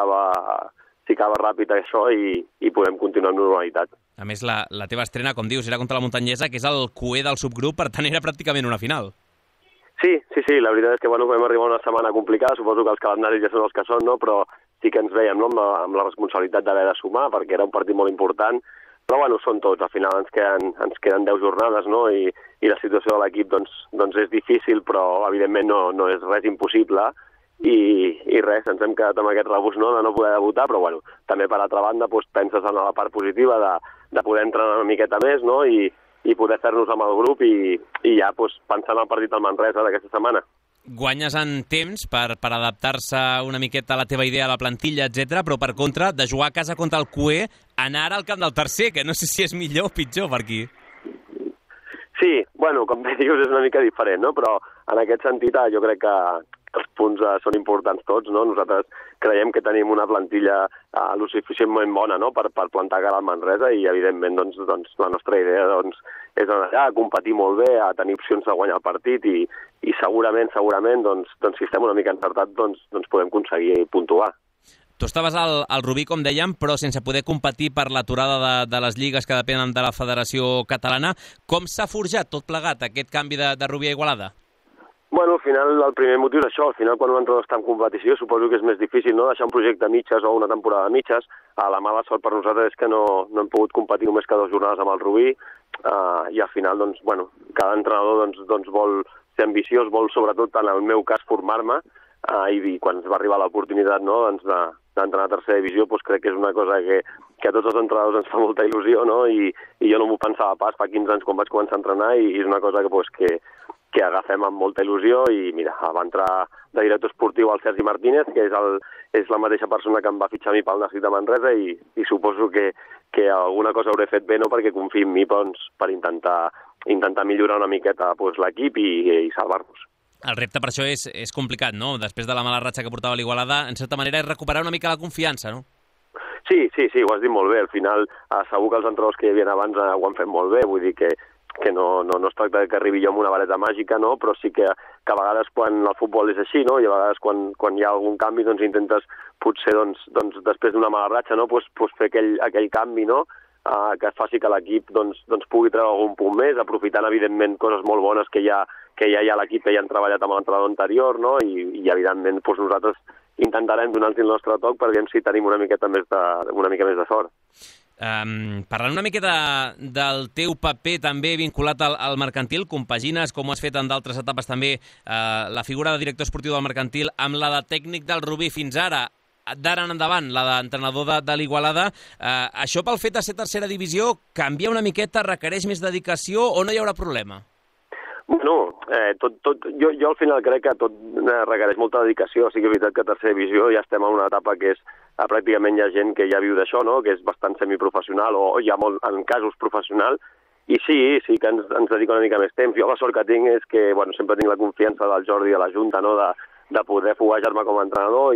acaba ràpid això i podem continuar amb normalitat. A més, la teva estrena, com dius, era contra la Muntanyesa, que és el cué del subgrup, per tant era pràcticament una final. Sí, la veritat és que vam arribar una setmana complicada, suposo que els calendaris ja són els que són, no? Però sí que ens veiem, no?, amb la responsabilitat d'haver de sumar, perquè era un partit molt important, però bueno, són tots, al final ens queden 10 jornades, no?, i la situació de l'equip doncs és difícil, però evidentment no és res impossible, i res, ens hem quedat amb aquest rebús, no?, de no poder debutar, però bueno, també per altra banda doncs, penses en la part positiva de poder entrenar una miqueta més, no?, i poder fer-nos amb el grup i ja doncs, pensant al partit del Manresa d'aquesta setmana. Guanyes en temps per adaptar-se una miqueta a la teva idea, a la plantilla, etc. Però per contra, de jugar a casa contra el Cué, anar ara al camp del tercer, que no sé si és millor o pitjor per aquí. Sí, bueno, com bé dius, és una mica diferent, no? Però en aquest sentit jo crec que els punts són importants tots, no? Nosaltres creiem que tenim una plantilla lo suficientment bona, no?, per plantar cara al Manresa i, evidentment, doncs, la nostra idea és anar allà a competir molt bé, a tenir opcions de guanyar el partit i segurament, doncs, si estem una mica encertats, doncs podem aconseguir puntuar. Tu estaves al Rubí, com dèiem, però sense poder competir per l'aturada de les lligues que depenen de la Federació Catalana. Com s'ha forjat tot plegat aquest canvi de Rubí a Igualada? Bueno, al final el primer motiu és això. Al final, quan un entrenador està en competició, suposo que és més difícil, no?, deixar un projecte a mitges o una temporada a mitges. La mala sort per nosaltres és que no hem pogut competir només que 2 jornades amb el Rubí i al final, doncs, bueno, cada entrenador doncs vol ser ambiciós, vol sobretot, en el meu cas, formar-me i quan ens va arribar l'oportunitat, no?, d'entrenar a tercera divisió, doncs crec que és una cosa que a tots els entrenadors ens fa molta il·lusió, no?, i jo no m'ho pensava pas fa 15 anys quan vaig començar a entrenar, i és una cosa que agafem amb molta il·lusió. I mira, va entrar de director esportiu el Sergi Martínez, que és la mateixa persona que em va fitxar a mi pel Nàstic de Manresa, i suposo que alguna cosa hauré fet bé, no?, perquè confia en mi per intentar millorar una miqueta l'equip i salvar-nos. El repte per això és complicat, no? Després de la mala ratxa que portava l'Igualada, en certa manera és recuperar una mica la confiança, no? Sí, ho has dit molt bé. Al final, segur que els entrenadors que hi havia abans ho han fet molt bé. Vull dir que no es tracta que arribi jo amb una vareta màgica, no? Però sí que a vegades quan el futbol és així, no?, i a vegades quan hi ha algun canvi, doncs intentes potser després d'una mala ratxa, no?, fer aquell canvi, no?, que faci que l'equip pugui treure algun punt més, aprofitant evidentment coses molt bones que ja hi ha a l'equip, que ja han treballat amb l'entrenador anterior, no?, i evidentment nosaltres intentarem donar-nos el nostre toc per veure si tenim una mica més de sort. Parlant una miqueta del teu paper també vinculat al mercantil, compagines, com ho has fet en d'altres etapes també, la figura de director esportiu del mercantil amb la de tècnic del Rubí fins ara, d'ara en endavant, la d'entrenador de l'Igualada. Això pel fet de ser tercera divisió canvia una miqueta, requereix més dedicació o no hi haurà problema? Bueno, jo al final crec que tot requereix molta dedicació. Sí que és veritat que a tercera divisió ja estem en una etapa que pràcticament hi ha gent que ja viu d'això, no?, que és bastant semiprofessional o ja molt en casos professional, i sí que ens dedica una mica més temps. Jo la sort que tinc és que sempre tinc la confiança del Jordi i de la Junta, no?, de poder foguejar-me com a entrenador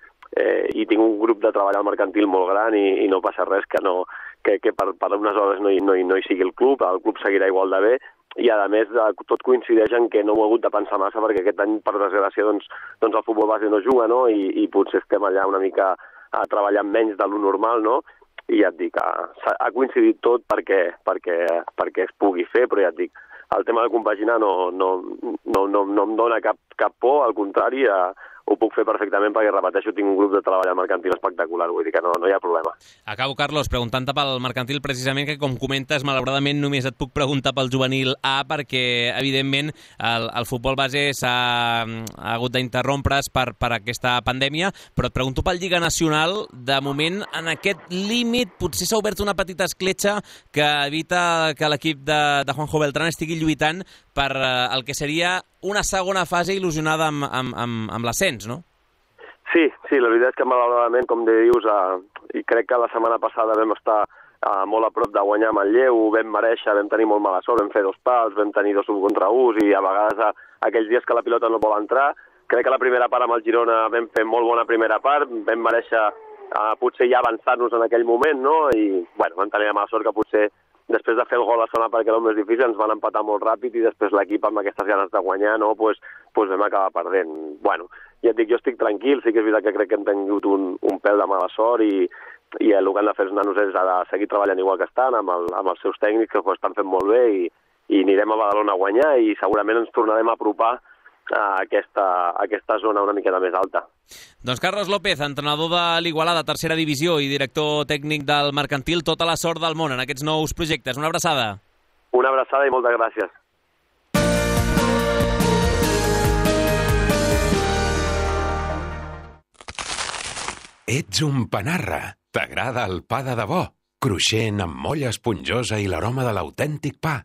i tinc un grup de treball al mercantil molt gran i no passa res que per unes hores no hi sigui el club seguirà igual de bé. I a més tot coincideix en que no ho he hagut de pensar massa perquè aquest any, per desgràcia, el futbol base no juga, no?, i potser estem allà una mica treballant menys de lo normal, no?, i ja et dic, ha coincidit tot perquè es pugui fer, però ja et dic, el tema de compaginar no em dona cap por, al contrari, ho puc fer perfectament perquè, repeteixo, tinc un grup de treball al mercantil espectacular, vull dir que no hi ha problema. Acabo, Carlos, preguntant-te pel mercantil precisament, que com comentes, malauradament només et puc preguntar pel juvenil A perquè, evidentment, el futbol base s'ha hagut d'interrompre's per aquesta pandèmia, però et pregunto pel Lliga Nacional. De moment, en aquest límit, potser s'ha obert una petita escletxa que evita que l'equip de Juanjo Beltrán estigui lluitant per el que seria una segona fase il·lusionada amb l'ascens, no? Sí, la veritat és que malauradament, com dius, i crec que la setmana passada vam estar molt a prop de guanyar amb el Lleu, vam mereixer, vam tenir molt mala sort, vam fer 2 pals, vam tenir 2 contra 1 i a vegades aquells dies que la pilota no vol entrar. Crec que la primera part amb el Girona vam fer molt bona primera part, vam mereixer potser ja avançar-nos en aquell moment, no? I vam tenir la mala sort que potser després de fer el gol a zona perquè era el més difícil, ens van empatar molt ràpid i després l'equip amb aquestes ganes de guanyar, no, pues vam acabar perdent. Bueno, ja et dic, jo estic tranquil, sí que és veritat que crec que hem tingut un pèl de mala sort i el que han de fer els nanos és de seguir treballant igual que estan, amb els seus tècnics, que ho estan fent molt bé i anirem a Badalona a guanyar i segurament ens tornarem a apropar a aquesta zona una miqueta més alta. Doncs Carlos López, entrenador de l'Igualada, tercera divisió i director tècnic del mercantil, tota la sort del món en aquests nous projectes. Una abraçada. Una abraçada i moltes gràcies. Ets un panarra. T'agrada el pa de debò? Cruixent, amb molla esponjosa i l'aroma de l'autèntic pa.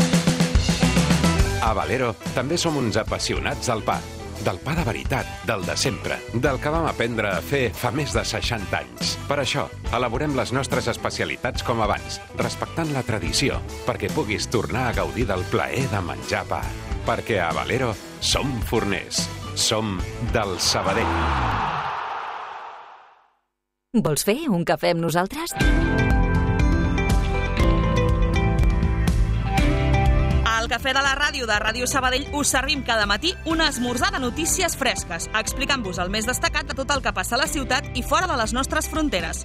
A Valero també som uns apassionats del pa. Del pa de veritat, del de sempre, del que vam aprendre a fer fa més de 60 anys. Per això, elaborem les nostres especialitats com abans, respectant la tradició, perquè puguis tornar a gaudir del plaer de menjar pa. Perquè a Valero som forners. Som del Sabadell. Vols fer un cafè amb nosaltres? Al Cafè de la Ràdio de Ràdio Sabadell us servim cada matí un esmorzar de notícies fresques, explicant-vos el més destacat de tot el que passa a la ciutat i fora de les nostres fronteres.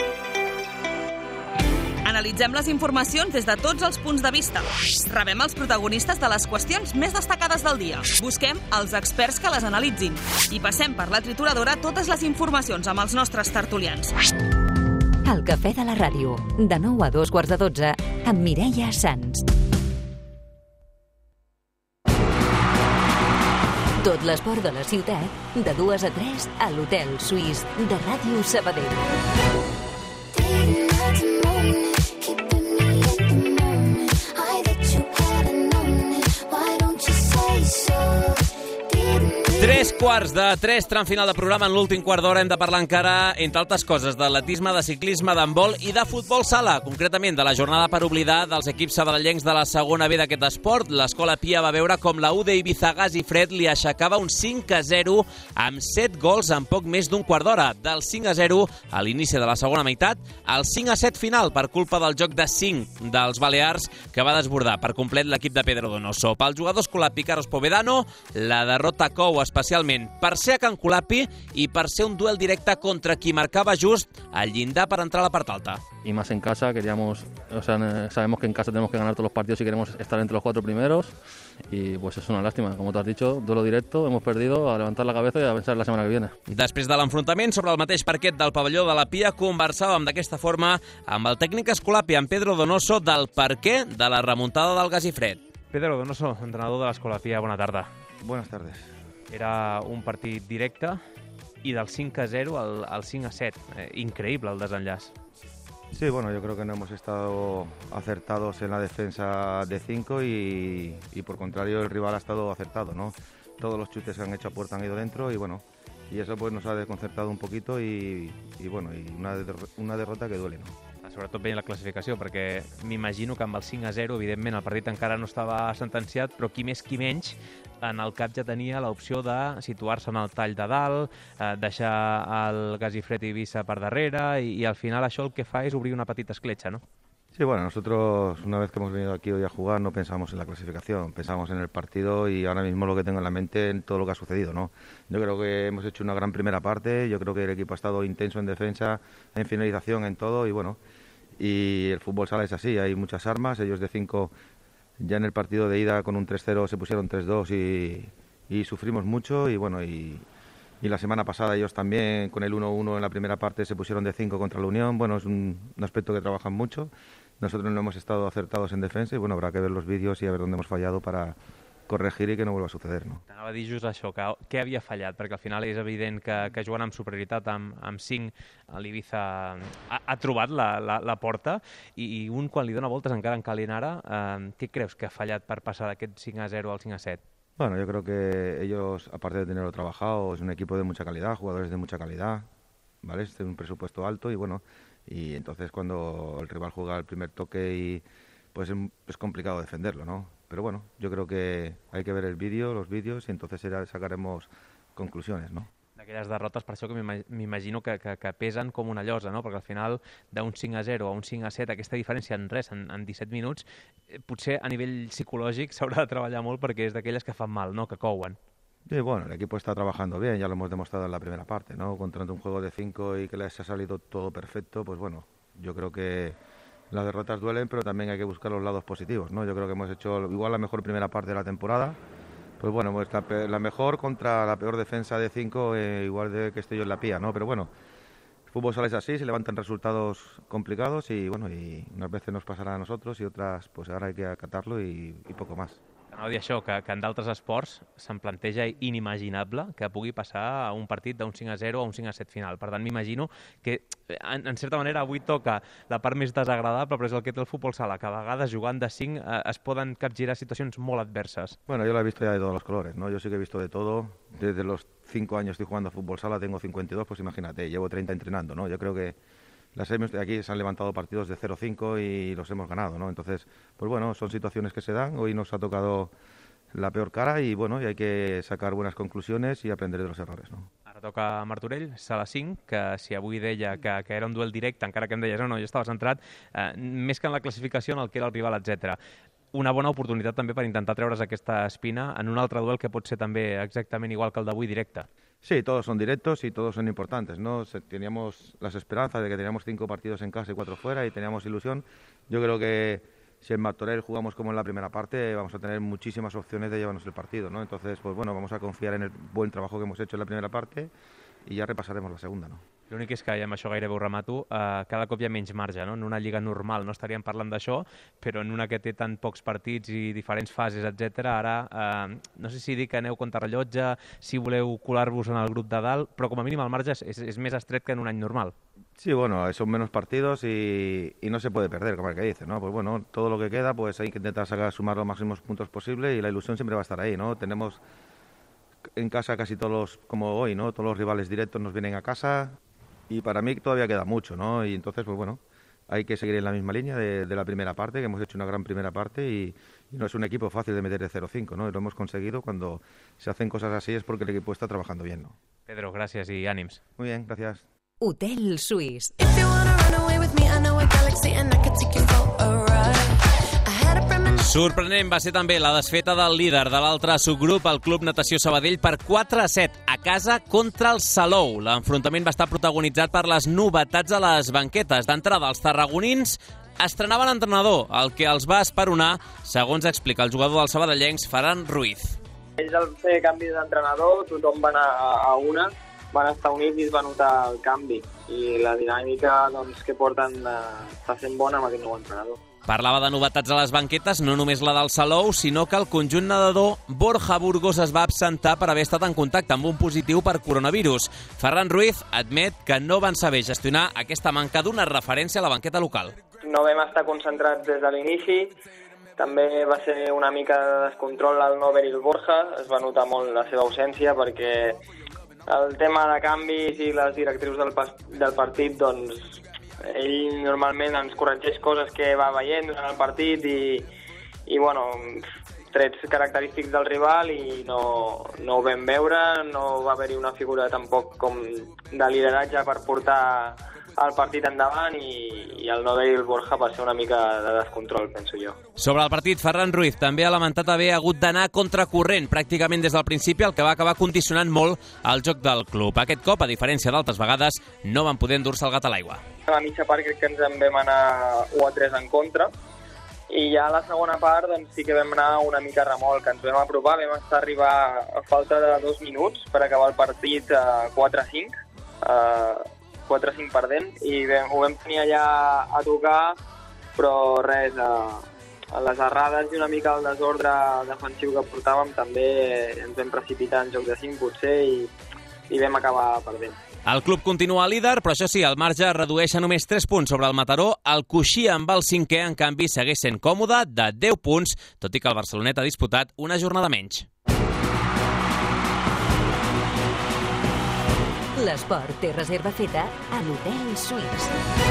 Analitzem les informacions des de tots els punts de vista. Rebem els protagonistes de les qüestions més destacades del dia. Busquem els experts que les analitzin. I passem per la trituradora totes les informacions amb els nostres tertulians. El Cafè de la Ràdio, de 9 a 2:15, amb Mireia Sans. Tot l'esport de la ciutat, de 2 a 3 a l'Hotel Suís de Ràdio Sabadell. Tres quarts de 3, tram final de programa. En l'últim quart d'hora hem de parlar encara, entre altres coses, d'atletisme, de ciclisme, d'handbol i de futbol sala, concretament de la jornada per oblidar dels equips sabadellencs de la segona B d'aquest esport. L'Escola Pia va veure com la UD Ibiza Gas i Fred li aixecava un 5-0 amb 7 gols en poc més d'un quart d'hora. Del 5-0 a l'inici de la segona meitat, al 5-7 final per culpa del joc de 5 dels Balears que va desbordar per complet l'equip de Pedro Donoso. Pel jugador escolapi Carlos Povedano, la derrota cou especialment per ser a Can Colapi i per ser un duel directe contra qui marcava just al llindar per entrar a la part alta. Y más en casa, sabemos que en casa tenemos que ganar todos los partidos si queremos estar entre los 4 primeros y pues es una lástima, como tú has dicho, duelo directo, hemos perdido, a levantar la cabeza y a pensar la semana que viene. Després de l'enfrontament sobre el mateix parquet del pavelló de la Pia, conversàvem d'aquesta forma amb el tècnic escolapi, amb Pedro Donoso, del perquè de la remuntada del Gas i Fred. Pedro Donoso, entrenador de l'Escola Pia, bona tarda. Buenas tardes. Era un partit directe i del 5-0 al 5-7. Increïble el desenllaç. Sí, bueno, yo creo que no hemos estado acertados en la defensa de 5 y por contrario el rival ha estado acertado, ¿no? Todos los chutes que han hecho a puerta han ido dentro y bueno, y eso pues nos ha desconcertado un poquito y bueno, y una derrota que duele, ¿no? Sobretot veient la classificació, perquè m'imagino que amb el 5-0, evidentment, el partit encara no estava sentenciat, però qui més qui menys, en el cap ja tenia l'opció de situar-se en el tall de dalt, deixar el Gas i Fred i Ibiza per darrere, i al final això el que fa és obrir una petita escletxa, ¿no? Sí, bueno, nosotros una vez que hemos venido aquí hoy a jugar no pensamos en la clasificación, pensamos en el partido y ahora mismo lo que tengo en la mente en todo lo que ha sucedido, ¿no? Yo creo que hemos hecho una gran primera parte, yo creo que el equipo ha estado intenso en defensa, en finalización, en todo y bueno, y el fútbol sala es así, hay muchas armas, ellos de 5 ya en el partido de ida con un 3-0 se pusieron 3-2 y sufrimos mucho y bueno, y la semana pasada ellos también con el 1-1 en la primera parte se pusieron de 5 contra la Unión, bueno, es un aspecto que trabajan mucho, nosotros no hemos estado acertados en defensa y bueno, habrá que ver los vídeos y a ver dónde hemos fallado para corregir i que no vuelva a suceder, no? T'anava a dir just això, que què havia fallat, perquè al final és evident que jugant amb superioritat, amb 5, l'Ibiza ha trobat la porta i un quan li dona voltes encara en calent ara, què creus que ha fallat per passar d'aquest 5-0 al 5-7? Bueno, yo creo que ellos, aparte de tenerlo trabajado, es un equipo de mucha calidad, jugadores de mucha calidad, ¿vale? Es un presupuesto alto y bueno, y entonces cuando el rival juega el primer toque pues es complicado defenderlo, ¿no? Pero bueno, yo creo que hay que ver los vídeos y entonces sacaremos conclusiones, ¿no? D'aquelles derrotes, per això que m'imagino que pesen com una llosa, no? Perquè al final d'un 5-0 a un 5-7, aquesta diferència en res, en 17 minuts, potser a nivell psicològic s'haurà de treballar molt perquè és d'aquelles que fan mal, no? Que couen. Sí, bueno, el equipo está trabajando bien, ya lo hemos demostrado en la primera parte, ¿no? Contra un juego de 5 y que les ha salido todo perfecto, pues bueno, yo creo que las derrotas duelen, pero también hay que buscar los lados positivos, ¿no? Yo creo que hemos hecho igual la mejor primera parte de la temporada, pues bueno, pues la mejor contra la peor defensa de 5, igual de que estoy yo en la Pía, ¿no? Pero bueno, el fútbol sale así, se levantan resultados complicados y bueno, y unas veces nos pasará a nosotros y otras pues ahora hay que acatarlo y poco más. Anava a dir això, que en d'altres esports se'n planteja inimaginable que pugui passar a un partit d'un 5-0 a un 5-7 final. Per tant, m'imagino que, en certa manera, avui toca la part més desagradable, però és el que té el futbol sala, que a vegades jugant de 5 es poden capgirar situacions molt adverses. Bueno, yo lo he visto ya de todos los colores, ¿no? Yo sí que he visto de todo. Desde los 5 años estoy jugando a fútbol sala, tengo 52, pues imagínate, llevo 30 entrenando, ¿no? Yo creo que las semis de aquí se han levantado partidos de 0-5 y los hemos ganado, ¿no? Entonces, pues bueno, son situaciones que se dan. Hoy nos ha tocado la peor cara y bueno, y hay que sacar buenas conclusiones y aprender de los errores, ¿no? Ara toca Martorell, sala 5, que si avui deia que era un duel directe, encara que em deies no, jo estava centrat més que en la classificació, en el que era el rival, etc. Una bona oportunitat també per intentar treure's aquesta espina en un altre duel que pot ser també exactament igual que el d'avui directe. Sí, todos son directos y todos son importantes, ¿no? Teníamos las esperanzas de que teníamos 5 partidos en casa y 4 fuera y teníamos ilusión. Yo creo que si en Martorell jugamos como en la primera parte, vamos a tener muchísimas opciones de llevarnos el partido, ¿no? Entonces, pues bueno, vamos a confiar en el buen trabajo que hemos hecho en la primera parte y ya repasaremos la segunda, ¿no? L'únic és que, i amb això gairebé ho remato, cada cop hi ha menys marge, no? En una lliga normal no estaríem parlant d'això, però en una que té tan pocs partits i diferents fases, etc. Ara, no sé si dic que aneu contra rellotge, si voleu colar-vos en el grup de dalt, però com a mínim el marge és més estret que en un any normal. Sí, bueno, son menos partidos y no se puede perder, como el que dice, ¿no? Pues bueno, todo lo que queda, pues hay que intentar sumar los máximos puntos posibles y la ilusión siempre va a estar ahí, ¿no? Tenemos en casa casi todos, como hoy, ¿no? Todos los rivales directos nos vienen a casa y para mí todavía queda mucho, ¿no? Y entonces, pues bueno, hay que seguir en la misma línea de la primera parte, que hemos hecho una gran primera parte y no es un equipo fácil de meter de 0-5, ¿no? Y lo hemos conseguido. Cuando se hacen cosas así es porque el equipo está trabajando bien, ¿no? Pedro, gràcies i ànims. Muy bien, gracias. Hotel Suís. Sorprenent va ser també la desfeta del líder de l'altre subgrup, el Club Natació Sabadell, per 4-7 a casa contra el Salou. L'enfrontament va estar protagonitzat per les novetats a les banquetes. D'entrada, els tarragonins estrenaven entrenador, el que els va esperonar, segons explica el jugador dels sabadellencs, Ferran Ruiz. Ells al fer canvi d'entrenador, tothom va anar a una, van estar units i es va notar el canvi. I la dinàmica que porten està sent bona amb aquest nou entrenador. Parlava de novetats a les banquetes, no només la del Salou, sinó que el conjunt nedador Borja Burgos es va absentar per haver estat en contacte amb un positiu per coronavirus. Ferran Ruiz admet que no van saber gestionar aquesta manca d'una referència a la banqueta local. No vam estar concentrats des de l'inici, també va ser una mica de descontrol al no haver-hi el Borja, es va notar molt la seva ausència perquè el tema de canvis i les directrius del partit, doncs ell normalment ens corregeix coses que va veient durant el partit i bueno, trets característics del rival i no ho vam veure, no va haver-hi una figura tampoc com de lideratge per portar el partit endavant i el no haver-hi el Borja va ser una mica de descontrol, penso jo. Sobre el partit, Ferran Ruiz també ha lamentat haver hagut d'anar contracorrent pràcticament des del principi, el que va acabar condicionant molt el joc del club. Aquest cop, a diferència d'altres vegades, no van poder endur-se el gat a l'aigua. A la mitja part crec que ens en vam anar 1-3 en contra i ja a la segona part doncs, sí que vam anar una mica a remolc, ens vam apropar, vam estar a arribar a falta de 2 minuts per acabar el partit 4-5, 4-5 perdent i ho vam tenir allà a tocar, però res, a les errades i una mica el desordre defensiu que portàvem també ens vam precipitar en joc de 5 potser i vam acabar perdent. El club continua líder, però això sí, el marge redueix a només 3 punts sobre el Mataró. El coixí amb el 5è, en canvi, segueix sent còmode de 10 punts, tot i que el Barcelonet ha disputat una jornada menys. L'esport té reserva feta a l'Hotel Suís.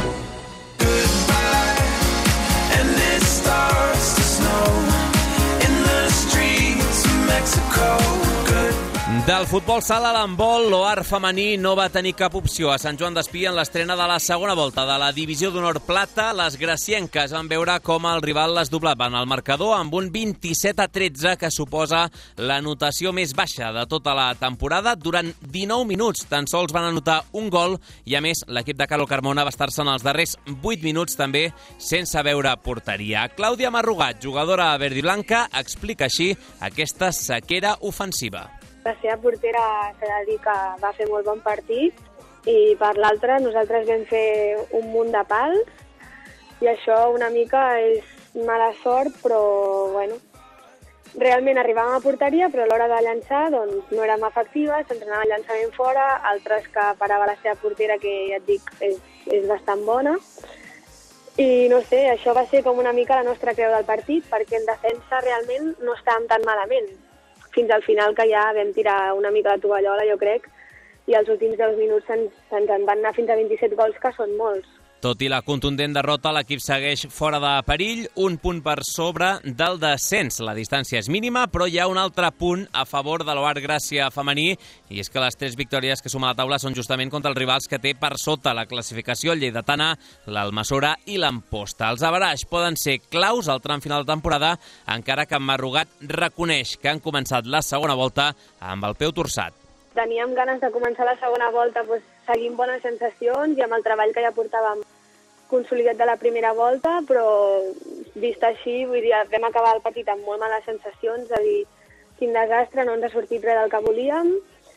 Del futbol sala a l'handbol, l'OAR femení no va tenir cap opció a Sant Joan d'Espí en l'estrena de la segona volta de la Divisió d'Honor Plata. Les gracienques van veure com el rival les doblaven al marcador amb un 27-13 que suposa la notació més baixa de tota la temporada. Durant 19 minuts tan sols van anotar un gol i, a més, l'equip de Carlo Carmona va estar-se en els darrers 8 minuts també sense veure porteria. Clàudia Marrugat, jugadora verdiblanca, explica així aquesta sequera ofensiva. La seva portera s'ha de dir que va fer molt bon partit i per l'altra nosaltres vam fer un munt de pals i això una mica és mala sort, però bueno, realment arribàvem a porteria però a l'hora de llançar doncs, no érem efectives, s'entrenava el llançament fora, altres que parava la seva portera que ja et dic és bastant bona i no sé, això va ser com una mica la nostra creu del partit perquè en defensa realment no estàvem tan malament. Fins al final que ja vam tirar una mica la tovallola, jo crec, i els últims 10 minuts se'ns en van anar fins a 27 gols, que són molts. Tot i la contundent derrota, l'equip segueix fora de perill, un punt per sobre del descens. La distància és mínima, però hi ha un altre punt a favor de l'OAR Gràcia femení, i és que les 3 victòries que suma la taula són justament contra els rivals que té per sota la classificació, el Lleidatana, l'Almassora i l'Amposta. Els averaix poden ser claus al tram final de temporada, encara que Marrugat reconeix que han començat la segona volta amb el peu torçat. Teníem ganes de començar la segona volta seguint bones sensacions i amb el treball que ja portàvem consolidat de la primera volta, però vist així, vull dir, vam acabar el partit amb molt males sensacions, de dir, quin desastre, no ens ha sortit res del que volíem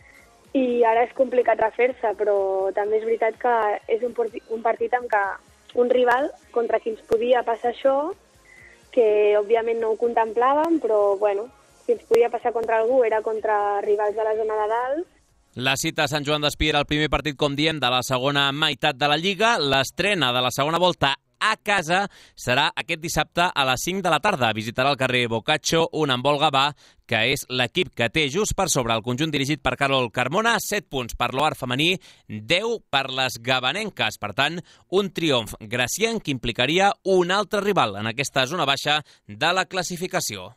i ara és complicat refer-se, però també és veritat que és un partit en què un rival contra qui ens podia passar això, que òbviament no ho contemplàvem, però bueno, si ens podia passar contra algú era contra rivals de la zona de dalt. La cita a Sant Joan d'Espí era el primer partit, com diem, de la segona meitat de la Lliga. L'estrena de la segona volta a casa serà aquest dissabte a les 5 de la tarda. Visitarà el carrer Boccaccio un handbol Gavà, que és l'equip que té just per sobre el conjunt dirigit per Carol Carmona, 7 punts per l'Oar femení, 10 per les gavanenques. Per tant, un triomf gracienc que implicaria un altre rival en aquesta zona baixa de la classificació.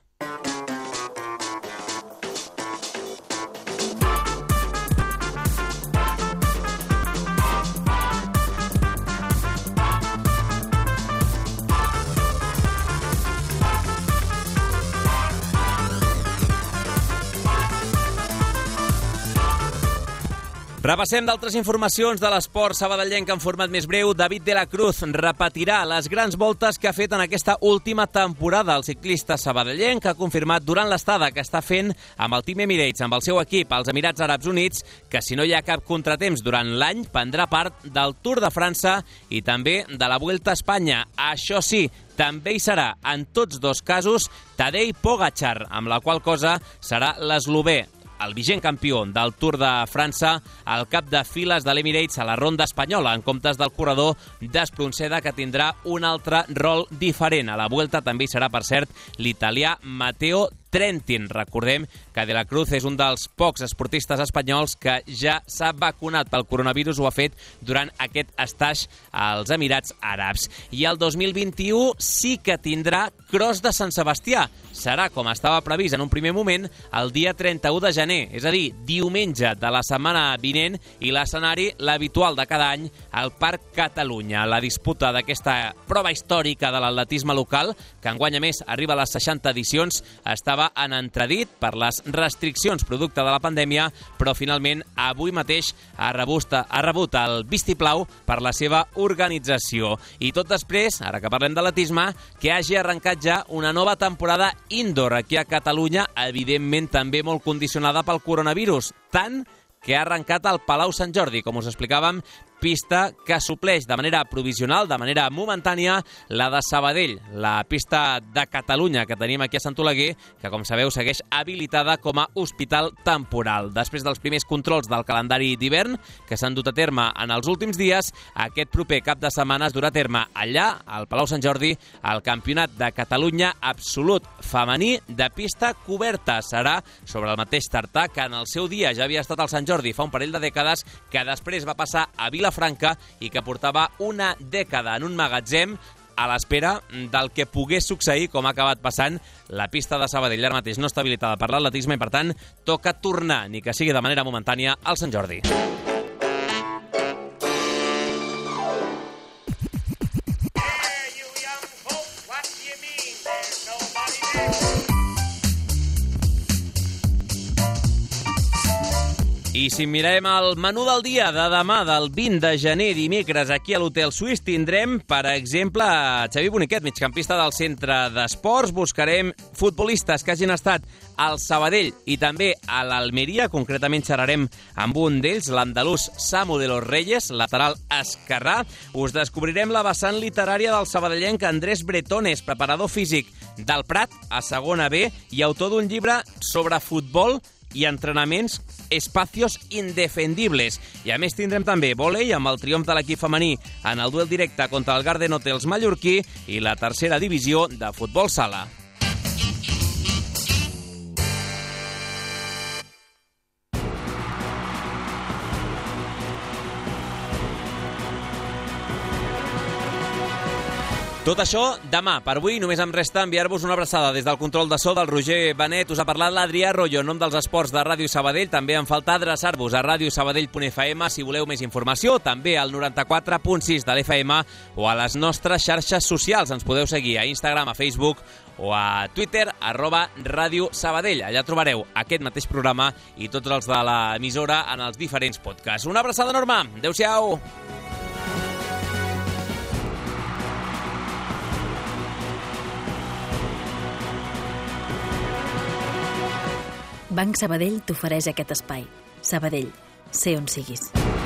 Repassem d'altres informacions de l'esport sabadellenc en format més breu. David de la Cruz repetirà les grans voltes que ha fet en aquesta última temporada. El ciclista sabadellenc ha confirmat durant l'estada que està fent amb el Team Emirates, amb el seu equip, als Emirats Àrabs Units, que si no hi ha cap contratemps durant l'any, prendrà part del Tour de França i també de la Vuelta a Espanya. Això sí, també hi serà, en tots dos casos, Tadej Pogačar, amb la qual cosa serà l'eslovè, el vigent campió del Tour de França, al cap de files de l'Emirates a la ronda espanyola, en comptes del corredor d'Espronceda, que tindrà un altre rol diferent. A la Vuelta també hi serà, per cert, l'italià Matteo Trentin. Recordem que De la Cruz és un dels pocs esportistes espanyols que ja s'ha vacunat pel coronavirus, ho ha fet durant aquest estatge als Emirats Àrabs. I el 2021 sí que tindrà Cross de Sant Sebastià. Serà, com estava previst en un primer moment, el dia 31 de gener, és a dir, diumenge de la setmana vinent, i l'escenari, l'habitual de cada any, al Parc Catalunya. La disputa d'aquesta prova històrica de l'atletisme local, que enguany a més arriba a les 60 edicions, estava en entredit per les restriccions producte de la pandèmia, però finalment avui mateix ha rebut el vistiplau per la seva organització. I tot després, ara que parlem d'atletisme, que hagi arrencat ja una nova temporada indoor aquí a Catalunya, evidentment també molt condicionada pel coronavirus, tant que ha arrencat al Palau Sant Jordi, com us explicàvem, pista que supleix de manera provisional, de manera momentània, la de Sabadell, la pista de Catalunya que tenim aquí a Sant Oleguer, que, com sabeu, segueix habilitada com a hospital temporal. Després dels primers controls del calendari d'hivern, que s'han dut a terme en els últims dies, aquest proper cap de setmana es durà a terme allà, al Palau Sant Jordi, el Campionat de Catalunya absolut femení de pista coberta. Serà sobre el mateix tartà que en el seu dia ja havia estat al Sant Jordi fa un parell de dècades, que després va passar a Vilafranca i que portava una dècada en un magatzem a l'espera del que pogués succeir, com ha acabat passant. La pista de Sabadell ara mateix no està habilitada per l'atletisme i, per tant, toca tornar, ni que sigui de manera momentània, al Sant Jordi. I si mirem el menú del dia de demà, del 20 de gener, dimecres, aquí a l'Hotel Suís, tindrem, per exemple, Xavi Boniquet, migcampista del Centre d'Esports. Buscarem futbolistes que hagin estat al Sabadell i també a l'Almeria. Concretament xerrarem amb un d'ells, l'andalús Samu de los Reyes, lateral esquerrà. Us descobrirem la vessant literària del sabadellenc Andrés Bretones, preparador físic del Prat, a segona B, i autor d'un llibre sobre futbol i entrenaments, Espacios Indefendibles. I a més tindrem també vòlei amb el triomf de l'equip femení en el duel directe contra el Garden Hotels mallorquí i la tercera divisió de futbol sala. Tot això demà. Per avui només em resta enviar-vos una abraçada des del control de so del Roger Benet. Us ha parlat l'Adrià Arroyo en nom dels esports de Ràdio Sabadell. També em falta adreçar-vos a radiosabadell.fm si voleu més informació, també al 94.6 de l'FM o a les nostres xarxes socials. Ens podeu seguir a Instagram, a Facebook o a Twitter, @Ràdio Sabadell. Allà trobareu aquest mateix programa i tots els de l'emissora en els diferents podcasts. Una abraçada enorme. Adéu-siau. Banc Sabadell t'ofereix aquest espai. Sabadell, sé on siguis.